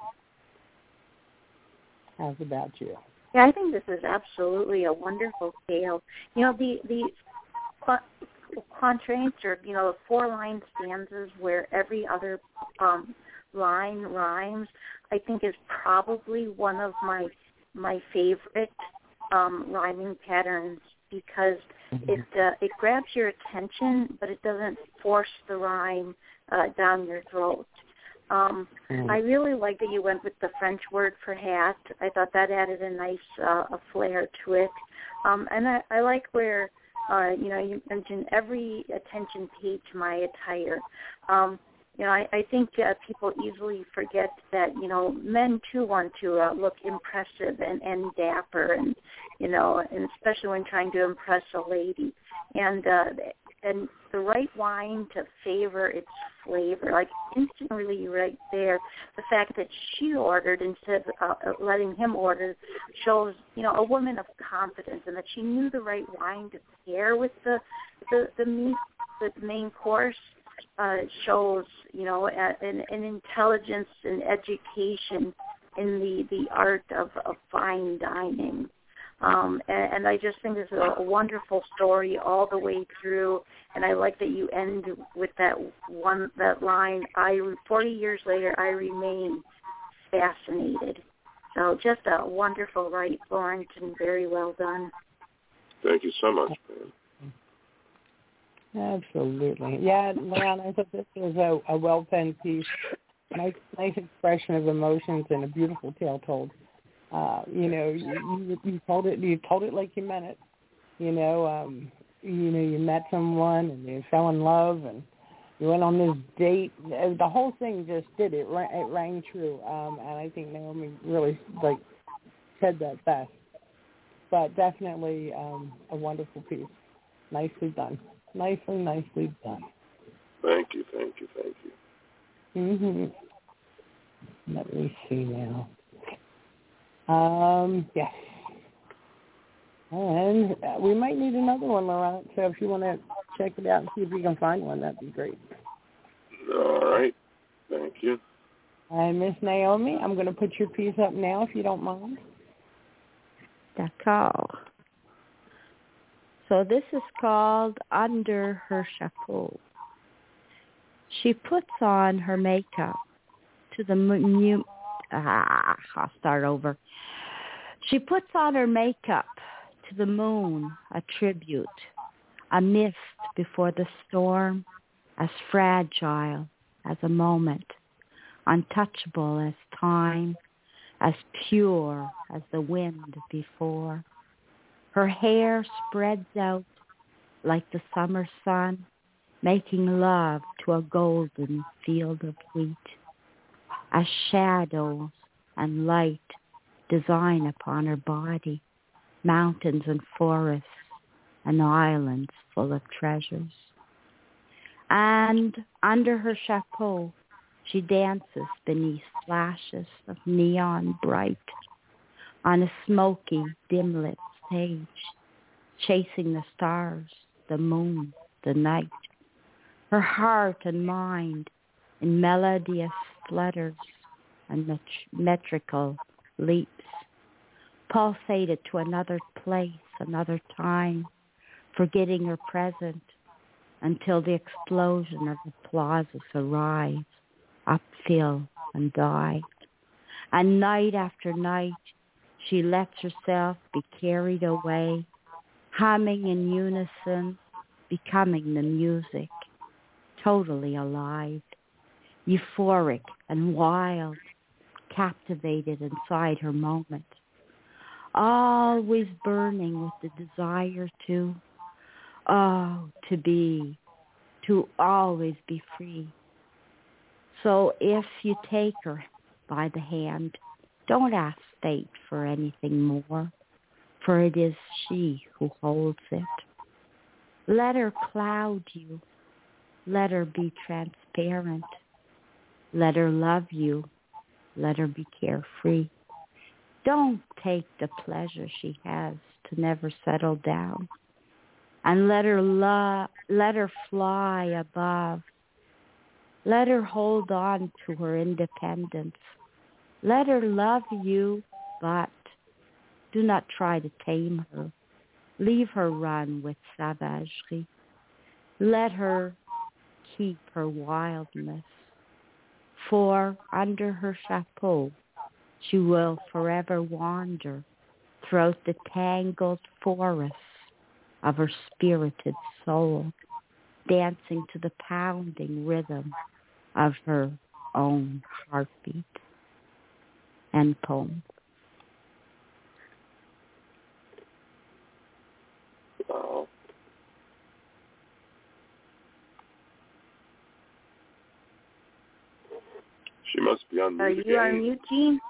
how's about you? Yeah, I think this is absolutely a wonderful tale. The quatrains, or 4-line stanzas where every other line rhymes, I think is probably one of my favorite rhyming patterns, because it grabs your attention, but it doesn't force the rhyme down your throat. I really like that you went with the French word for hat. I thought that added a nice a flair to it. And I like where, you mentioned every attention paid to my attire. I think people easily forget that, men too want to look impressive and dapper, and, and especially when trying to impress a lady. And the right wine to favor its flavor, like instantly right there, the fact that she ordered instead of letting him order shows, a woman of confidence, and that she knew the right wine to pair with the meat, the main course. Shows, an intelligence and education in the art of fine dining. And I just think it's a wonderful story all the way through. And I like that you end with that line, 40 years later, I remain fascinated. So just a wonderful write, Lawrence, and very well done. Thank you so much, Pam. Absolutely. Yeah, Leon, I thought this was a well-penned piece. Nice expression of emotions and a beautiful tale told. You told it like you meant it. You met someone and you fell in love and you went on this date. The whole thing just did it. It rang true. And I think Naomi really said that best. But definitely a wonderful piece. Nicely done. Nicely done. Thank you. Mhm. Let me see now. Yes. And we might need another one, Laurent. So if you want to check it out and see if you can find one, that'd be great. All right. Thank you. And Miss Naomi, I'm going to put your piece up now, if you don't mind. D'accord. So this is called Under Her Chapeau. She puts on her makeup to the I'll start over. She puts on her makeup to the moon, a tribute, a mist before the storm, as fragile as a moment, untouchable as time, as pure as the wind before. Her hair spreads out like the summer sun, making love to a golden field of wheat, as shadows and light design upon her body, mountains and forests and islands full of treasures. And under her chapeau, she dances beneath flashes of neon bright on a smoky, dim-lit stage, chasing the stars, the moon, the night. Her heart and mind in melodious flutters and metrical leaps, pulsated to another place, another time, forgetting her present until the explosion of applauses arrives, upfill and die. And night after night, she lets herself be carried away, humming in unison, becoming the music, totally alive, euphoric and wild, captivated inside her moment, always burning with the desire to be, to always be free. So if you take her by the hand, don't ask fate for anything more, for it is she who holds it. Let her cloud you. Let her be transparent. Let her love you. Let her be carefree. Don't take the pleasure she has to never settle down. And let her fly above. Let her hold on to her independence. Let her love you, but do not try to tame her. Leave her run with savagery. Let her keep her wildness. For under her chapeau, she will forever wander throughout the tangled forests of her spirited soul, dancing to the pounding rhythm of her own heartbeat. End poem. Wow. She must be on mute. Are you on mute, Jean?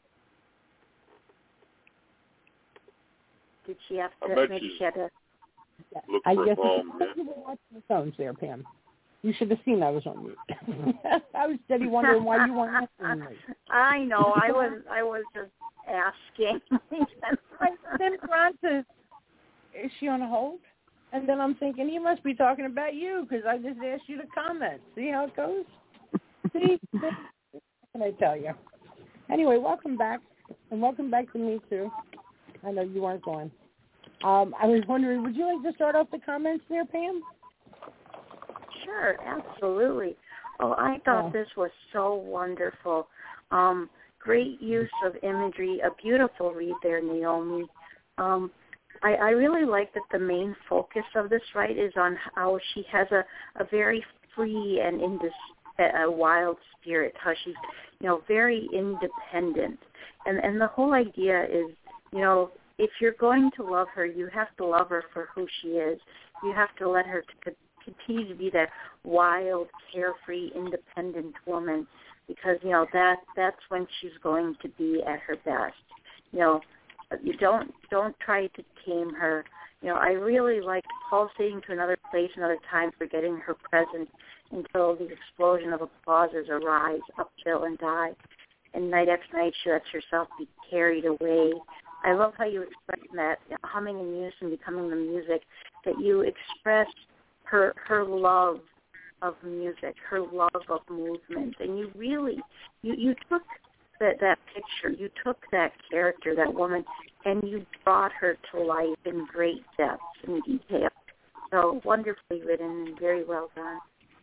Did she have to? Maybe she had to. Look I for guess a phone. you were watching the phones there, Pam. You should have seen I was on mute. I was steady wondering why you weren't answering me. I know. I was just asking. Then Francis, is she on hold? And then I'm thinking, he must be talking about you because I just asked you to comment. See how it goes? See? What can I tell you? Anyway, welcome back. And welcome back to me, too. I know you weren't going. I was wondering, would you like to start off the comments there, Pam? Sure, absolutely. Oh, I thought this was so wonderful. Great use of imagery, a beautiful read there, Naomi. I really like that the main focus of this, right, is on how she has a very free and a wild spirit, how she's, very independent. And the whole idea is, if you're going to love her, you have to love her for who she is. You have to let her continue to be that wild, carefree, independent woman because, that's when she's going to be at her best. You don't try to tame her. I really like pulsating to another place, another time, forgetting her present until the explosion of applauses arise, uphill and die. And night after night she lets herself be carried away. I love how you express that, humming in unison, becoming the music, that you express her love of music, her love of movement. And you really, you took that picture, you took that character, that woman, and you brought her to life in great depth and detail. So wonderfully written and very well done.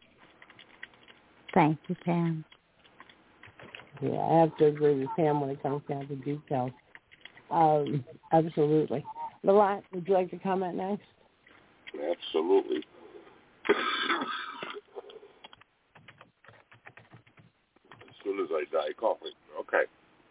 Thank you, Pam. Yeah, I have to agree with Pam when it comes down to details. Absolutely. Laurent, would you like to comment next? Absolutely. As soon as I die coughing. Okay.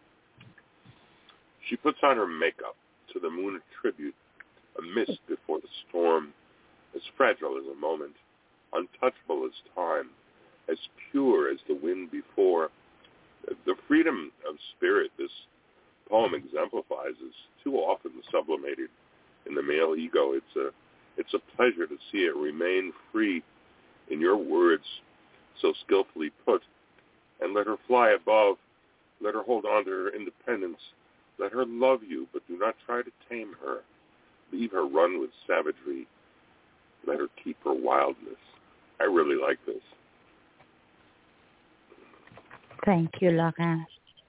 She puts on her makeup to the moon a tribute, a mist before the storm, as fragile as a moment, untouchable as time, as pure as the wind before. The freedom of spirit this poem exemplifies is too often sublimated in the male ego. It's a pleasure to see it remain free in your words, so skillfully put, and let her fly above. Let her hold on to her independence. Let her love you, but do not try to tame her. Leave her run with savagery. Let her keep her wildness. I really like this. Thank you, Laurent.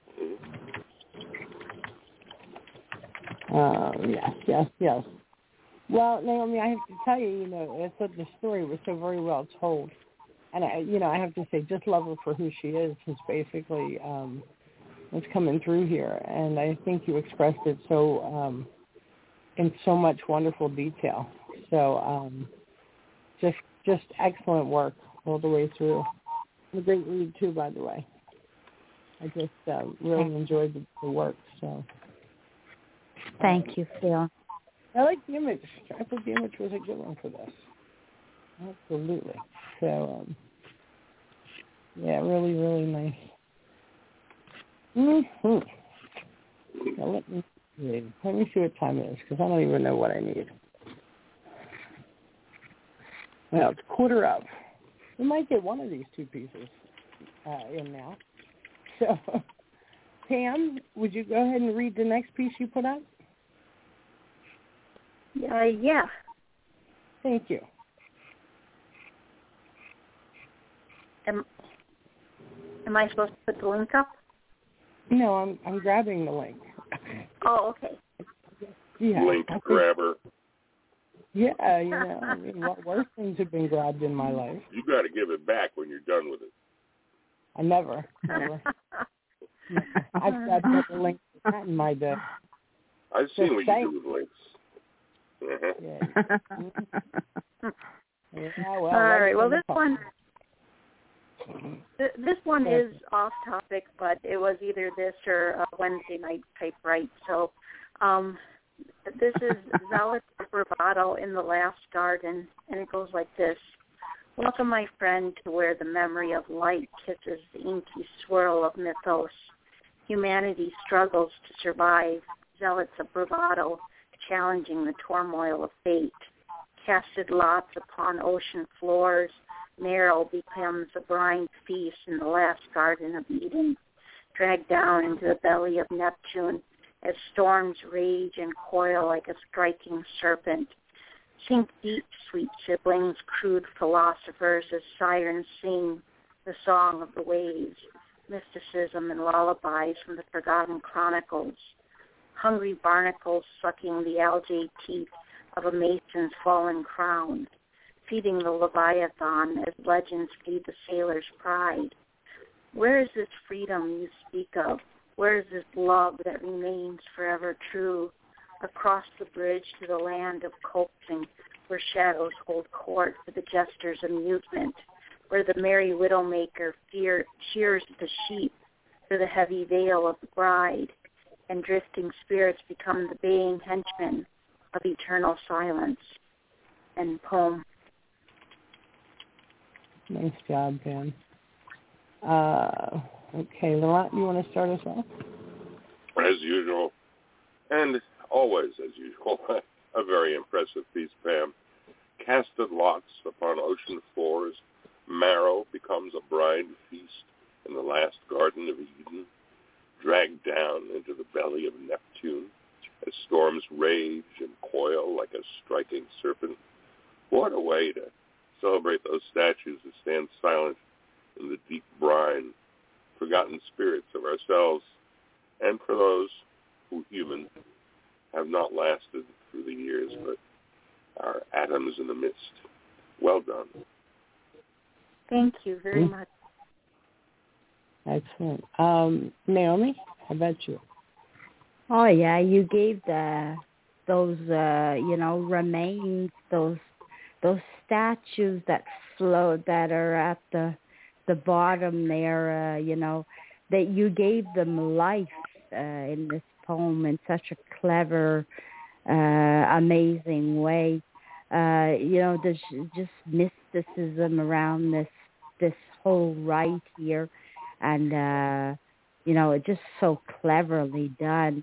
Yes. Well, Naomi, I have to tell you, I thought the story was so very well told. And, I have to say, just love her for who she is basically what's coming through here. And I think you expressed it so in so much wonderful detail. So just excellent work all the way through. A great read, too, by the way. I just really enjoyed the work. So thank you, Phil. I like the image. I thought the image was a good one for this. Absolutely. So, really, really nice. Mm-hmm. Now let me see what time it is, because I don't even know what I need. Well, it's 1:15. We might get one of these two pieces in now. So, Pam, would you go ahead and read the next piece you put up? Yeah. Thank you. Am I supposed to put the link up? No, I'm grabbing the link. Oh, okay. Yeah, link grabber. Yeah, I mean, what worse things have been grabbed in my life. You got to give it back when you're done with it. I never. I've got the link to that in my day. I've seen what you do with links. Yeah, well, all right. Well, this one is off topic, but it was either this or a Wednesday night type right. So, this is Zealot's Bravado in the Last Garden, and it goes like this. Welcome, my friend, to where the memory of light kisses the inky swirl of mythos. Humanity struggles to survive. Zealots of bravado, challenging the turmoil of fate. Casted lots upon ocean floors, Meryl becomes a brine feast in the last Garden of Eden, dragged down into the belly of Neptune as storms rage and coil like a striking serpent. Sink deep, sweet siblings, crude philosophers, as sirens sing the song of the waves, mysticism and lullabies from the forgotten chronicles. Hungry barnacles sucking the algae teeth of a mason's fallen crown, feeding the Leviathan as legends feed the sailor's pride. Where is this freedom you speak of? Where is this love that remains forever true? Across the bridge to the land of coaxing, where shadows hold court for the jester's amusement, where the merry widowmaker cheers the sheep through the heavy veil of the bride, and drifting spirits become the baying henchmen of eternal silence. End poem. Nice job, Dan. Okay, Laurent, you want to start us off? As usual, and always as usual, a very impressive piece, Pam. Casted lots upon ocean floors, marrow becomes a bride feast in the last Garden of Eden, dragged down into the belly of Neptune as storms rage and coil like a striking serpent. What a way to celebrate those statues that stand silent in the deep brine, forgotten spirits of ourselves, and for those who, human, have not lasted through the years, but are atoms in the mist. Well done. Thank you very much. Excellent. Naomi, how about you? Oh yeah, you gave those remains, those statues that float, that are at the bottom there, that you gave them life in this poem in such a clever, amazing way. There's just mysticism around this whole rite here, and it's just so cleverly done.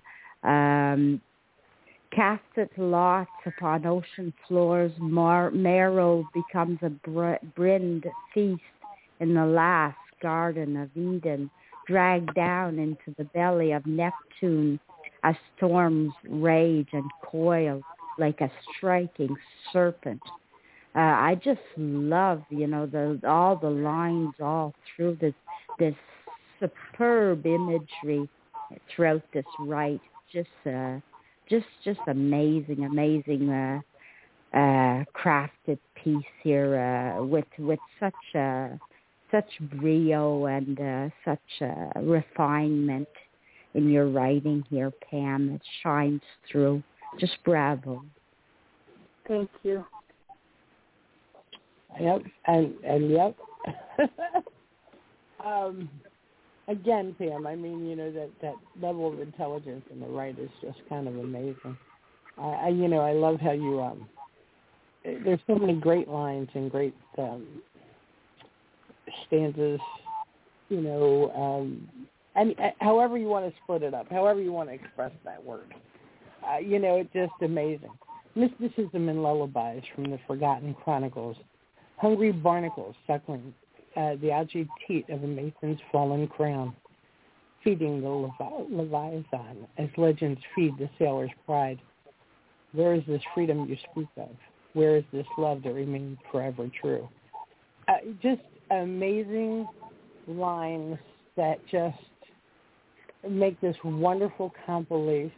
Cast its lots upon ocean floors, marrow becomes a brind feast in the last Garden of Eden, dragged down into the belly of Neptune as storms rage and coil like a striking serpent. I just love, all the lines all through this superb imagery throughout this rite. Just amazing crafted piece here with such brio and such refinement in your writing here, Pam. It shines through. Just bravo. Thank you. Yep, and yep. Again, Pam, I mean, that level of intelligence in the right is just kind of amazing. I love how you, there's so many great lines and great stanzas, and however you want to split it up, however you want to express that word. It's just amazing. Mysticism and lullabies from the Forgotten Chronicles. Hungry barnacles suckling the algae teat of a mason's fallen crown, feeding the Leviathan as legends feed the sailor's pride. Where is this freedom you speak of? Where is this love that remains forever true? Just amazing lines that just make this wonderful compilation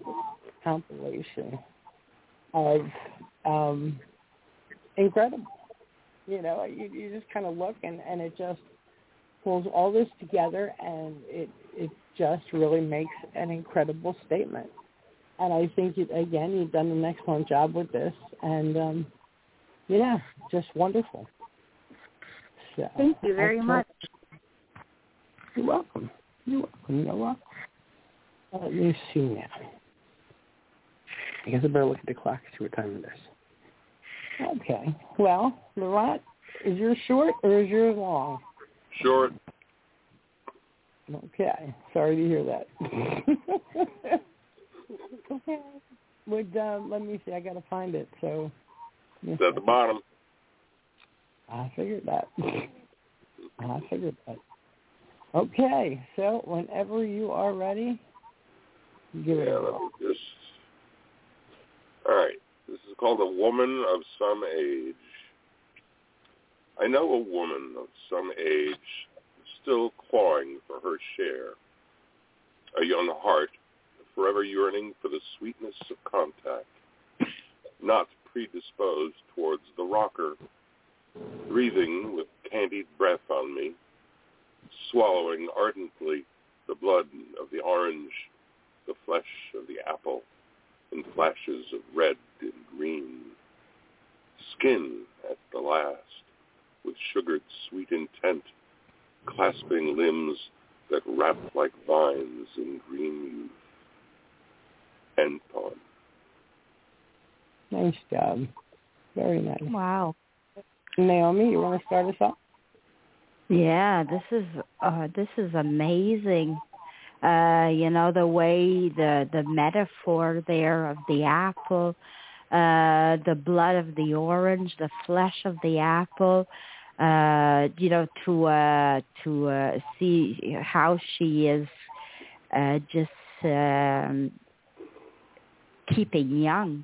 of incredible. You just kind of look and it just pulls all this together, and it just really makes an incredible statement. And I think, you've done an excellent job with this, and just wonderful. So, thank you very much. You're welcome. You're welcome. Let me see now. I guess I better look at the clock to see what time it is. Okay. Well, Laurent, is yours short or is yours long? Short. Okay. Sorry to hear that. Okay. Let me see. I got to find it. So. It's at the bottom. I figured that. Okay. So whenever you are ready, give it a go. All right. This is called A Woman of Some Age. I know a woman of some age still clawing for her share, a young heart forever yearning for the sweetness of contact, not predisposed towards the rocker, breathing with candied breath on me, swallowing ardently the blood of the orange, the flesh of the apple, in flashes of red and green. Skin at the last, with sugared sweet intent, clasping limbs that wrap like vines in green youth. End poem. Nice job. Very nice. Wow. Naomi, you want to start us off? Yeah, this is amazing. The way the metaphor there of the apple, the blood of the orange, the flesh of the apple, to see how she is just keeping young,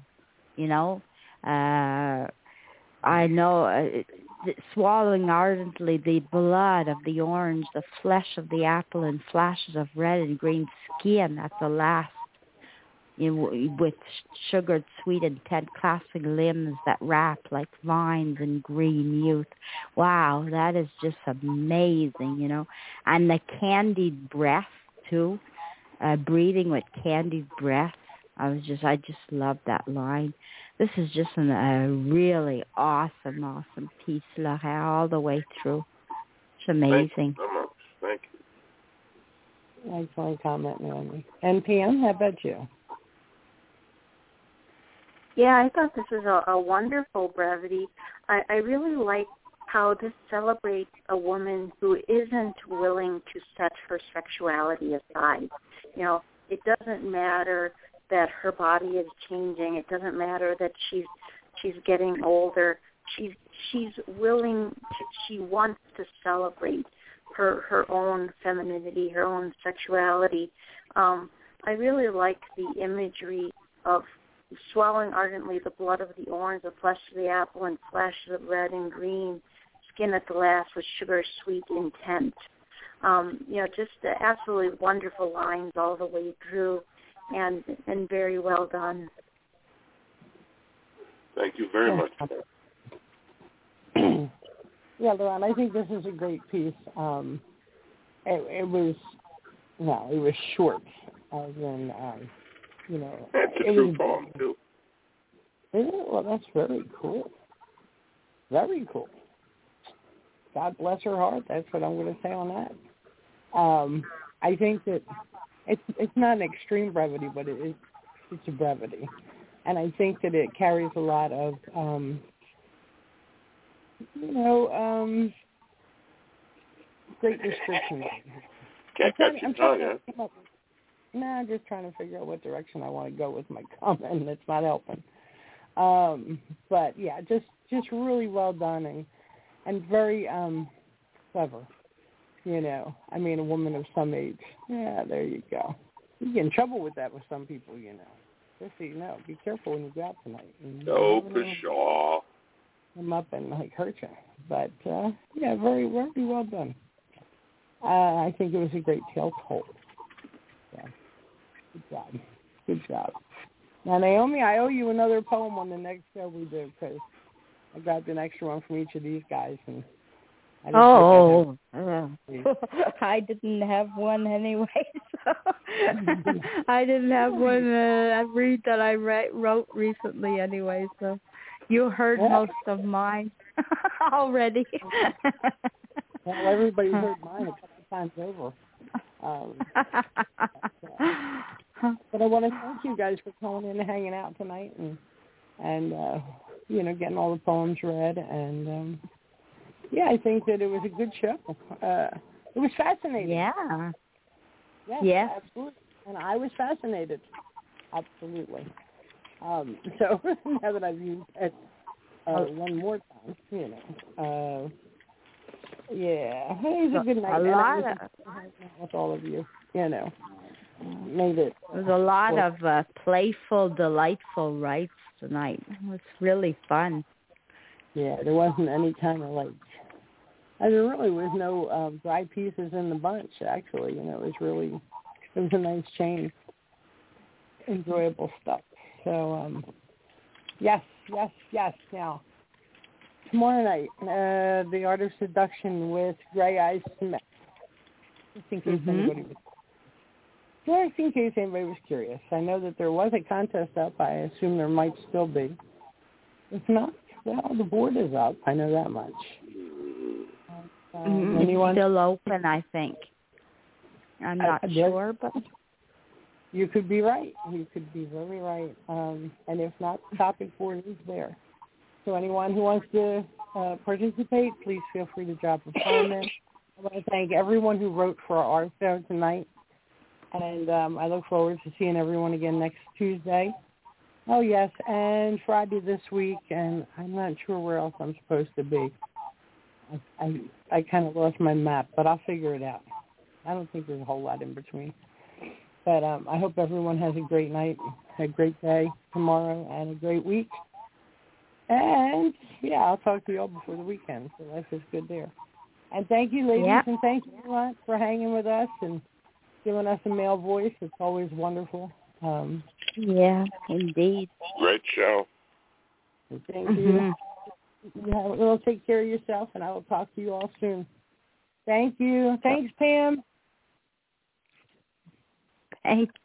I know swallowing ardently the blood of the orange, the flesh of the apple, and flashes of red and green skin at the last, with sugared sweet intent clasping limbs that wrap like vines in green youth. Wow, that is just amazing, And the candied breath, too, breathing with candied breath. I just love that line. This is just a really awesome piece, Laurent, all the way through. It's amazing. Thank you so much. Thank you. Excellent comment, Naomi. And Pam, how about you? Yeah, I thought this was a wonderful brevity. I really like how this celebrates a woman who isn't willing to set her sexuality aside. It doesn't matter that her body is changing. It doesn't matter that she's getting older. She's willing to, she wants to celebrate her own femininity, her own sexuality. I really like the imagery of swallowing ardently the blood of the orange, the flesh of the apple, and flashes of red and green, skin at the last with sugar sweet intent. Just absolutely wonderful lines all the way through, and very well done. Thank you very much. Yeah, Lauren, I think this is a great piece. It was short, as in, That's a true poem, too. Is it? Well, that's very cool. Very cool. God bless her heart. That's what I'm going to say on that. I think that it's not an extreme brevity, but it's a brevity. And I think that it carries a lot of, great description. Can't catch your tongue, huh? No, I'm just trying to figure out what direction I want to go with my comment. It's not helping. But, yeah, just really well done and very clever. I mean, a woman of some age. Yeah, there you go. You get in trouble with that with some people, Just so you know, be careful when you go out tonight. Oh, for sure. Come up and hurt you. But very, very well done. I think it was a great tale told. Yeah, good job. Now, Naomi, I owe you another poem on the next show we do because I grabbed an extra one from each of these guys and. I didn't have one anyway. So I didn't have one read that I wrote recently anyway. So you heard most of mine already. Well, everybody's heard mine a couple times over. But I want to thank you guys for calling in and hanging out tonight and getting all the poems read and. Yeah, I think that it was a good show. It was fascinating. Yeah. Yes, absolutely. And I was fascinated. Absolutely. So now that I've used it one more time, it was a good night. With all of you, made it. There was a lot of playful, delightful writes tonight. It was really fun. Yeah, there wasn't any kind of there really was no dry pieces in the bunch, actually. It was a nice change. Enjoyable stuff. So, yes. Now, tomorrow night, The Art of Seduction with Gray Eyes Smith. Just in case anybody was curious. I know that there was a contest up. I assume there might still be. If not, well, the board is up. I know that much. It's still open, I think. I'm not sure, but you could be right. You could be very right. And if not, the topic board is there. So anyone who wants to participate, please feel free to drop a comment. I want to thank everyone who wrote for our show tonight, and I look forward to seeing everyone again next Tuesday. Oh, yes, and Friday this week, and I'm not sure where else I'm supposed to be. I kind of lost my map, but I'll figure it out. I don't think there's a whole lot in between. But I hope everyone has a great night, a great day tomorrow, and a great week. And, yeah, I'll talk to you all before the weekend, so life is good there. And thank you, ladies, and thank you a lot for hanging with us and giving us a male voice. It's always wonderful. Yeah, indeed. Great show. Thank you. Well, take care of yourself, and I will talk to you all soon. Thank you. Thanks, Pam. Thanks.